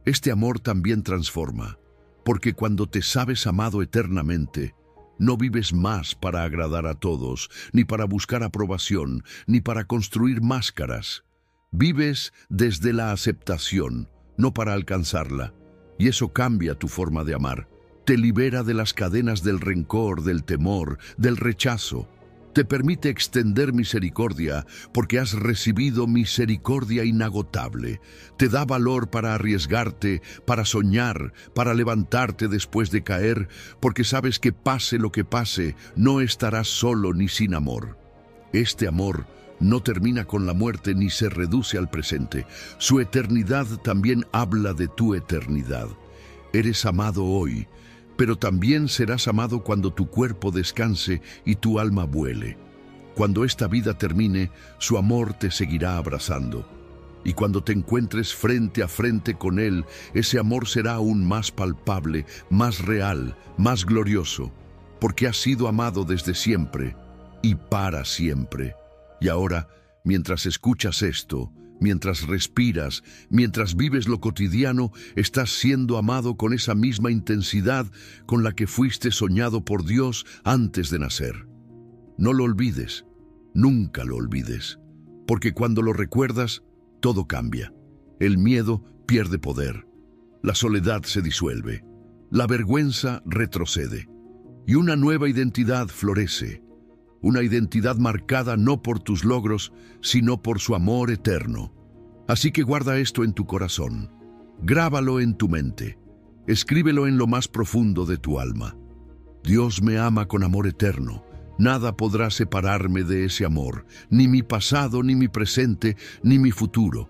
Este amor también transforma, porque cuando te sabes amado eternamente, no vives más para agradar a todos, ni para buscar aprobación, ni para construir máscaras. Vives desde la aceptación, no para alcanzarla, y eso cambia tu forma de amar. Te libera de las cadenas del rencor, del temor, del rechazo. Te permite extender misericordia porque has recibido misericordia inagotable. Te da valor para arriesgarte, para soñar, para levantarte después de caer, porque sabes que pase lo que pase, no estarás solo ni sin amor. Este amor no termina con la muerte ni se reduce al presente. Su eternidad también habla de tu eternidad. Eres amado hoy, pero también serás amado cuando tu cuerpo descanse y tu alma vuele. Cuando esta vida termine, su amor te seguirá abrazando. Y cuando te encuentres frente a frente con Él, ese amor será aún más palpable, más real, más glorioso, porque has sido amado desde siempre y para siempre. Y ahora, mientras escuchas esto, mientras respiras, mientras vives lo cotidiano, estás siendo amado con esa misma intensidad con la que fuiste soñado por Dios antes de nacer. No lo olvides, nunca lo olvides, porque cuando lo recuerdas, todo cambia. El miedo pierde poder, la soledad se disuelve, la vergüenza retrocede, y una nueva identidad florece. Una identidad marcada no por tus logros, sino por su amor eterno. Así que guarda esto en tu corazón, grábalo en tu mente, escríbelo en lo más profundo de tu alma. Dios me ama con amor eterno, nada podrá separarme de ese amor, ni mi pasado, ni mi presente, ni mi futuro.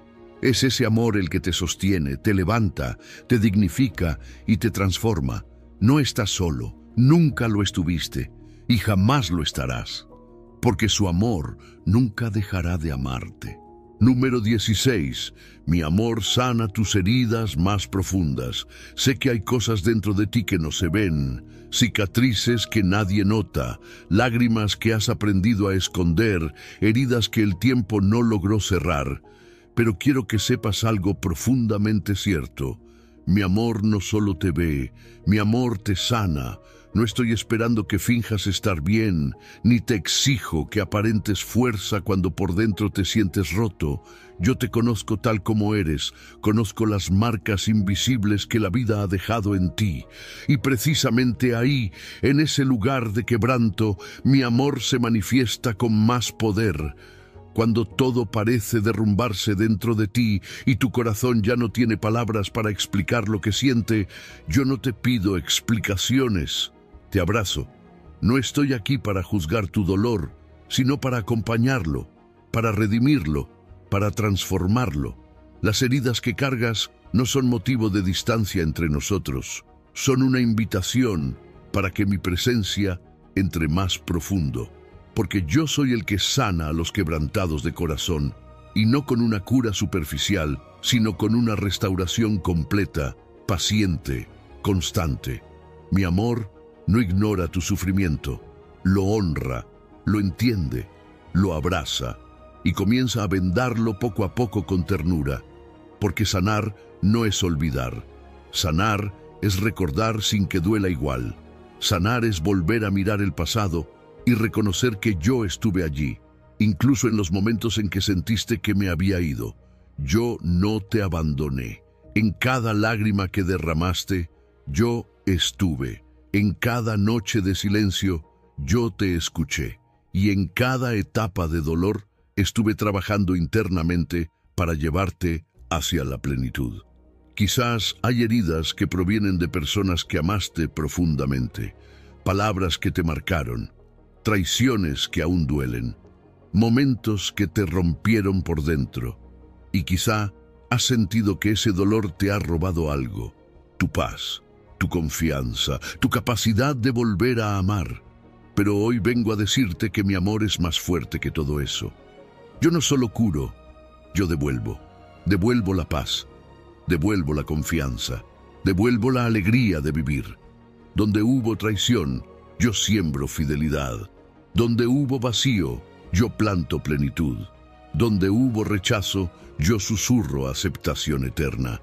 Es ese amor el que te sostiene, te levanta, te dignifica y te transforma. No estás solo, nunca lo estuviste. Y jamás lo estarás, porque su amor nunca dejará de amarte. Número dieciséis. Mi amor sana tus heridas más profundas. Sé que hay cosas dentro de ti que no se ven, cicatrices que nadie nota, lágrimas que has aprendido a esconder, heridas que el tiempo no logró cerrar. Pero quiero que sepas algo profundamente cierto. Mi amor no solo te ve, mi amor te sana. No estoy esperando que finjas estar bien, ni te exijo que aparentes fuerza cuando por dentro te sientes roto. Yo te conozco tal como eres, conozco las marcas invisibles que la vida ha dejado en ti. Y precisamente ahí, en ese lugar de quebranto, mi amor se manifiesta con más poder. Cuando todo parece derrumbarse dentro de ti y tu corazón ya no tiene palabras para explicar lo que siente, yo no te pido explicaciones. Te abrazo. No estoy aquí para juzgar tu dolor, sino para acompañarlo, para redimirlo, para transformarlo. Las heridas que cargas no son motivo de distancia entre nosotros, son una invitación para que mi presencia entre más profundo. Porque yo soy el que sana a los quebrantados de corazón, y no con una cura superficial, sino con una restauración completa, paciente, constante. Mi amor no ignora tu sufrimiento, lo honra, lo entiende, lo abraza y comienza a vendarlo poco a poco con ternura, porque sanar no es olvidar. Sanar es recordar sin que duela igual. Sanar es volver a mirar el pasado y reconocer que yo estuve allí, incluso en los momentos en que sentiste que me había ido. Yo no te abandoné. En cada lágrima que derramaste, yo estuve. En cada noche de silencio, yo te escuché. Y en cada etapa de dolor, estuve trabajando internamente para llevarte hacia la plenitud. Quizás hay heridas que provienen de personas que amaste profundamente, palabras que te marcaron, traiciones que aún duelen, momentos que te rompieron por dentro, y quizá has sentido que ese dolor te ha robado algo, tu paz, tu confianza, tu capacidad de volver a amar. Pero hoy vengo a decirte que mi amor es más fuerte que todo eso. Yo no solo curo, yo devuelvo. Devuelvo la paz, devuelvo la confianza, devuelvo la alegría de vivir. Donde hubo traición, yo siembro fidelidad. Donde hubo vacío, yo planto plenitud. Donde hubo rechazo, yo susurro aceptación eterna.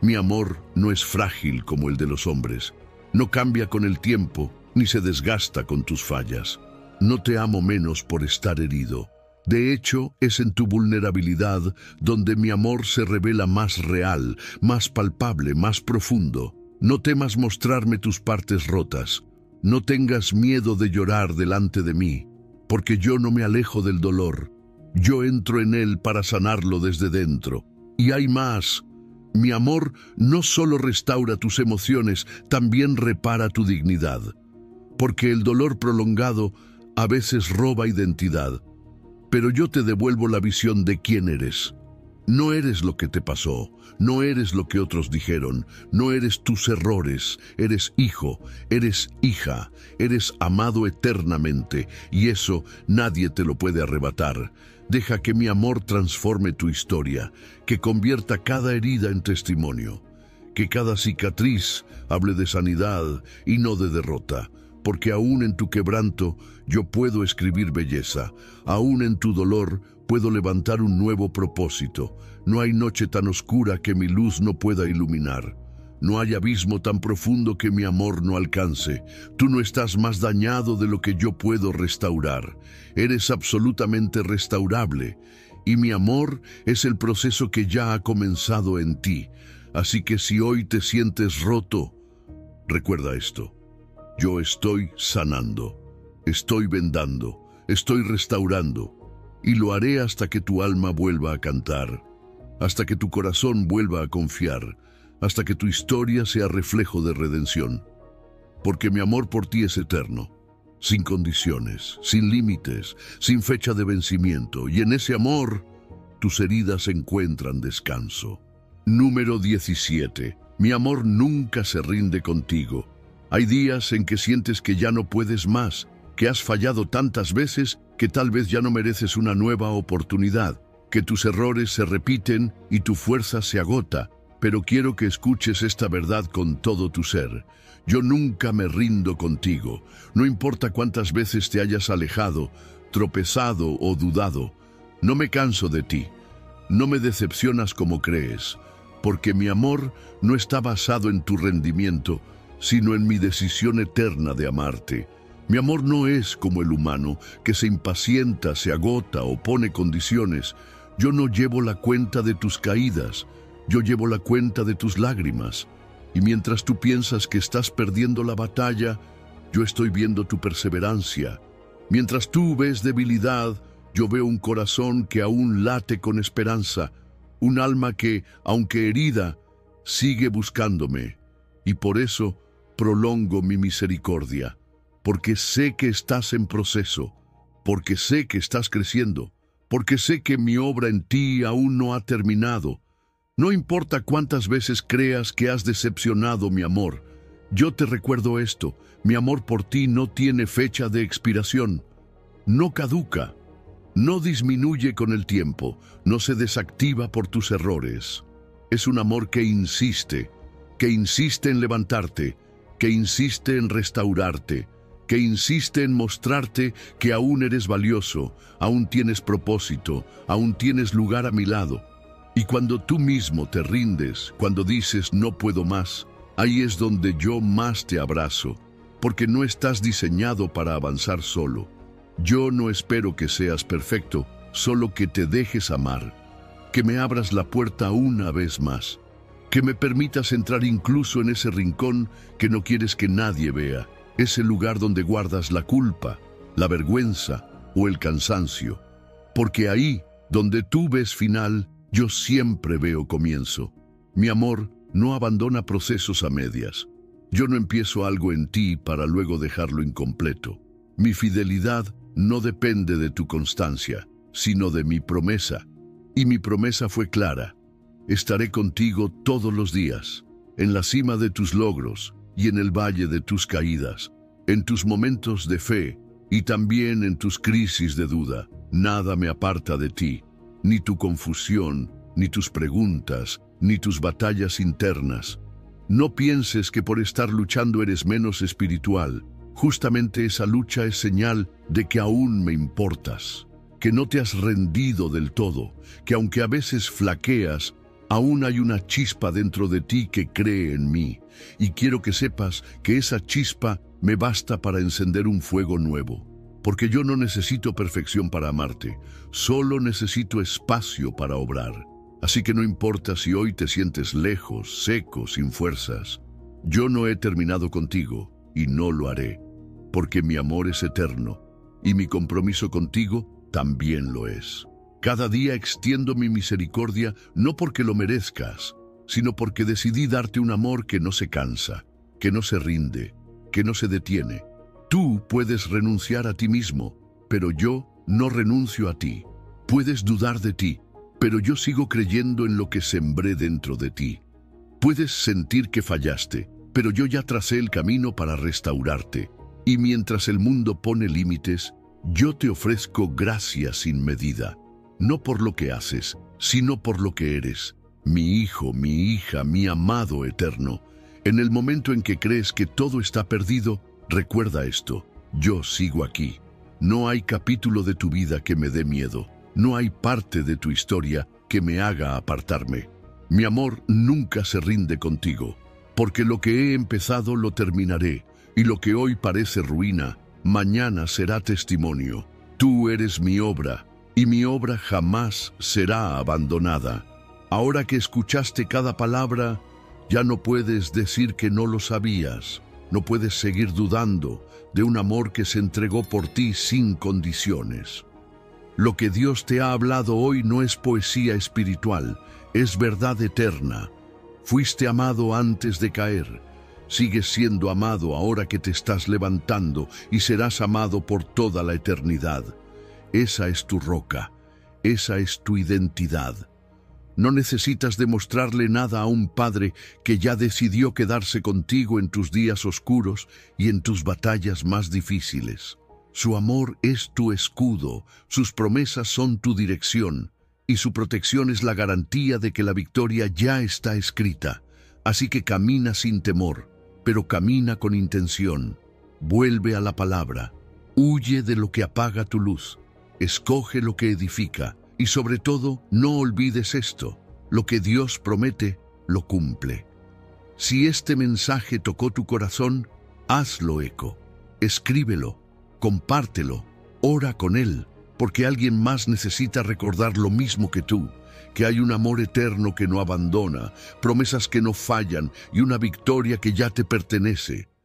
Mi amor no es frágil como el de los hombres. No cambia con el tiempo, ni se desgasta con tus fallas. No te amo menos por estar herido. De hecho, es en tu vulnerabilidad donde mi amor se revela más real, más palpable, más profundo. No temas mostrarme tus partes rotas. No tengas miedo de llorar delante de mí, porque yo no me alejo del dolor. Yo entro en él para sanarlo desde dentro. Y hay más. Mi amor no solo restaura tus emociones, también repara tu dignidad. Porque el dolor prolongado a veces roba identidad. Pero yo te devuelvo la visión de quién eres. No eres lo que te pasó, no eres lo que otros dijeron, no eres tus errores, eres hijo, eres hija, eres amado eternamente, y eso nadie te lo puede arrebatar. Deja que mi amor transforme tu historia, que convierta cada herida en testimonio, que cada cicatriz hable de sanidad y no de derrota. Porque aún en tu quebranto yo puedo escribir belleza, aún en tu dolor puedo levantar un nuevo propósito. No hay noche tan oscura que mi luz no pueda iluminar. No hay abismo tan profundo que mi amor no alcance. Tú no estás más dañado de lo que yo puedo restaurar. Eres absolutamente restaurable, y mi amor es el proceso que ya ha comenzado en ti. Así que si hoy te sientes roto, recuerda esto. Yo estoy sanando, estoy vendando, estoy restaurando, y lo haré hasta que tu alma vuelva a cantar, hasta que tu corazón vuelva a confiar, hasta que tu historia sea reflejo de redención. Porque mi amor por ti es eterno, sin condiciones, sin límites, sin fecha de vencimiento, y en ese amor tus heridas encuentran descanso. Número diecisiete. Mi amor nunca se rinde contigo. Hay días en que sientes que ya no puedes más, que has fallado tantas veces que tal vez ya no mereces una nueva oportunidad, que tus errores se repiten y tu fuerza se agota. Pero quiero que escuches esta verdad con todo tu ser. Yo nunca me rindo contigo. No importa cuántas veces te hayas alejado, tropezado o dudado. No me canso de ti. No me decepcionas como crees, porque mi amor no está basado en tu rendimiento, sino en mi decisión eterna de amarte. Mi amor no es como el humano, que se impacienta, se agota o pone condiciones. Yo no llevo la cuenta de tus caídas, yo llevo la cuenta de tus lágrimas. Y mientras tú piensas que estás perdiendo la batalla, yo estoy viendo tu perseverancia. Mientras tú ves debilidad, yo veo un corazón que aún late con esperanza, un alma que, aunque herida, sigue buscándome. Y por eso prolongo mi misericordia, porque sé que estás en proceso, porque sé que estás creciendo, porque sé que mi obra en ti aún no ha terminado. No importa cuántas veces creas que has decepcionado mi amor, yo te recuerdo esto: mi amor por ti no tiene fecha de expiración, no caduca, no disminuye con el tiempo, no se desactiva por tus errores. Es un amor que insiste, que insiste en levantarte, que insiste en restaurarte, que insiste en mostrarte que aún eres valioso, aún tienes propósito, aún tienes lugar a mi lado. Y cuando tú mismo te rindes, cuando dices no puedo más, ahí es donde yo más te abrazo, porque no estás diseñado para avanzar solo. Yo no espero que seas perfecto, solo que te dejes amar, que me abras la puerta una vez más, que me permitas entrar incluso en ese rincón que no quieres que nadie vea, ese lugar donde guardas la culpa, la vergüenza o el cansancio. Porque ahí, donde tú ves final, yo siempre veo comienzo. Mi amor no abandona procesos a medias. Yo no empiezo algo en ti para luego dejarlo incompleto. Mi fidelidad no depende de tu constancia, sino de mi promesa. Y mi promesa fue clara. Estaré contigo todos los días, en la cima de tus logros y en el valle de tus caídas, en tus momentos de fe y también en tus crisis de duda. Nada me aparta de ti, ni tu confusión, ni tus preguntas, ni tus batallas internas. No pienses que por estar luchando eres menos espiritual. Justamente esa lucha es señal de que aún me importas, que no te has rendido del todo, que aunque a veces flaqueas, Aún hay una chispa dentro de ti que cree en mí, y quiero que sepas que esa chispa me basta para encender un fuego nuevo. Porque yo no necesito perfección para amarte, solo necesito espacio para obrar. Así que no importa si hoy te sientes lejos, seco, sin fuerzas. Yo no he terminado contigo, y no lo haré, porque mi amor es eterno, y mi compromiso contigo también lo es. Cada día extiendo mi misericordia no porque lo merezcas, sino porque decidí darte un amor que no se cansa, que no se rinde, que no se detiene. Tú puedes renunciar a ti mismo, pero yo no renuncio a ti. Puedes dudar de ti, pero yo sigo creyendo en lo que sembré dentro de ti. Puedes sentir que fallaste, pero yo ya tracé el camino para restaurarte. Y mientras el mundo pone límites, yo te ofrezco gracia sin medida. No por lo que haces, sino por lo que eres. Mi hijo, mi hija, mi amado eterno. En el momento en que crees que todo está perdido, recuerda esto: yo sigo aquí. No hay capítulo de tu vida que me dé miedo. No hay parte de tu historia que me haga apartarme. Mi amor nunca se rinde contigo, porque lo que he empezado lo terminaré, y lo que hoy parece ruina, mañana será testimonio. Tú eres mi obra, y mi obra jamás será abandonada. Ahora que escuchaste cada palabra, ya no puedes decir que no lo sabías. No puedes seguir dudando de un amor que se entregó por ti sin condiciones. Lo que Dios te ha hablado hoy no es poesía espiritual, es verdad eterna. Fuiste amado antes de caer. Sigues siendo amado ahora que te estás levantando y serás amado por toda la eternidad. Esa es tu roca, esa es tu identidad. No necesitas demostrarle nada a un padre que ya decidió quedarse contigo en tus días oscuros y en tus batallas más difíciles. Su amor es tu escudo, sus promesas son tu dirección, y su protección es la garantía de que la victoria ya está escrita. Así que camina sin temor, pero camina con intención. Vuelve a la palabra, huye de lo que apaga tu luz. Escoge lo que edifica, y sobre todo, no olvides esto: lo que Dios promete, lo cumple. Si este mensaje tocó tu corazón, hazlo eco, escríbelo, compártelo, ora con él, porque alguien más necesita recordar lo mismo que tú, que hay un amor eterno que no abandona, promesas que no fallan y una victoria que ya te pertenece.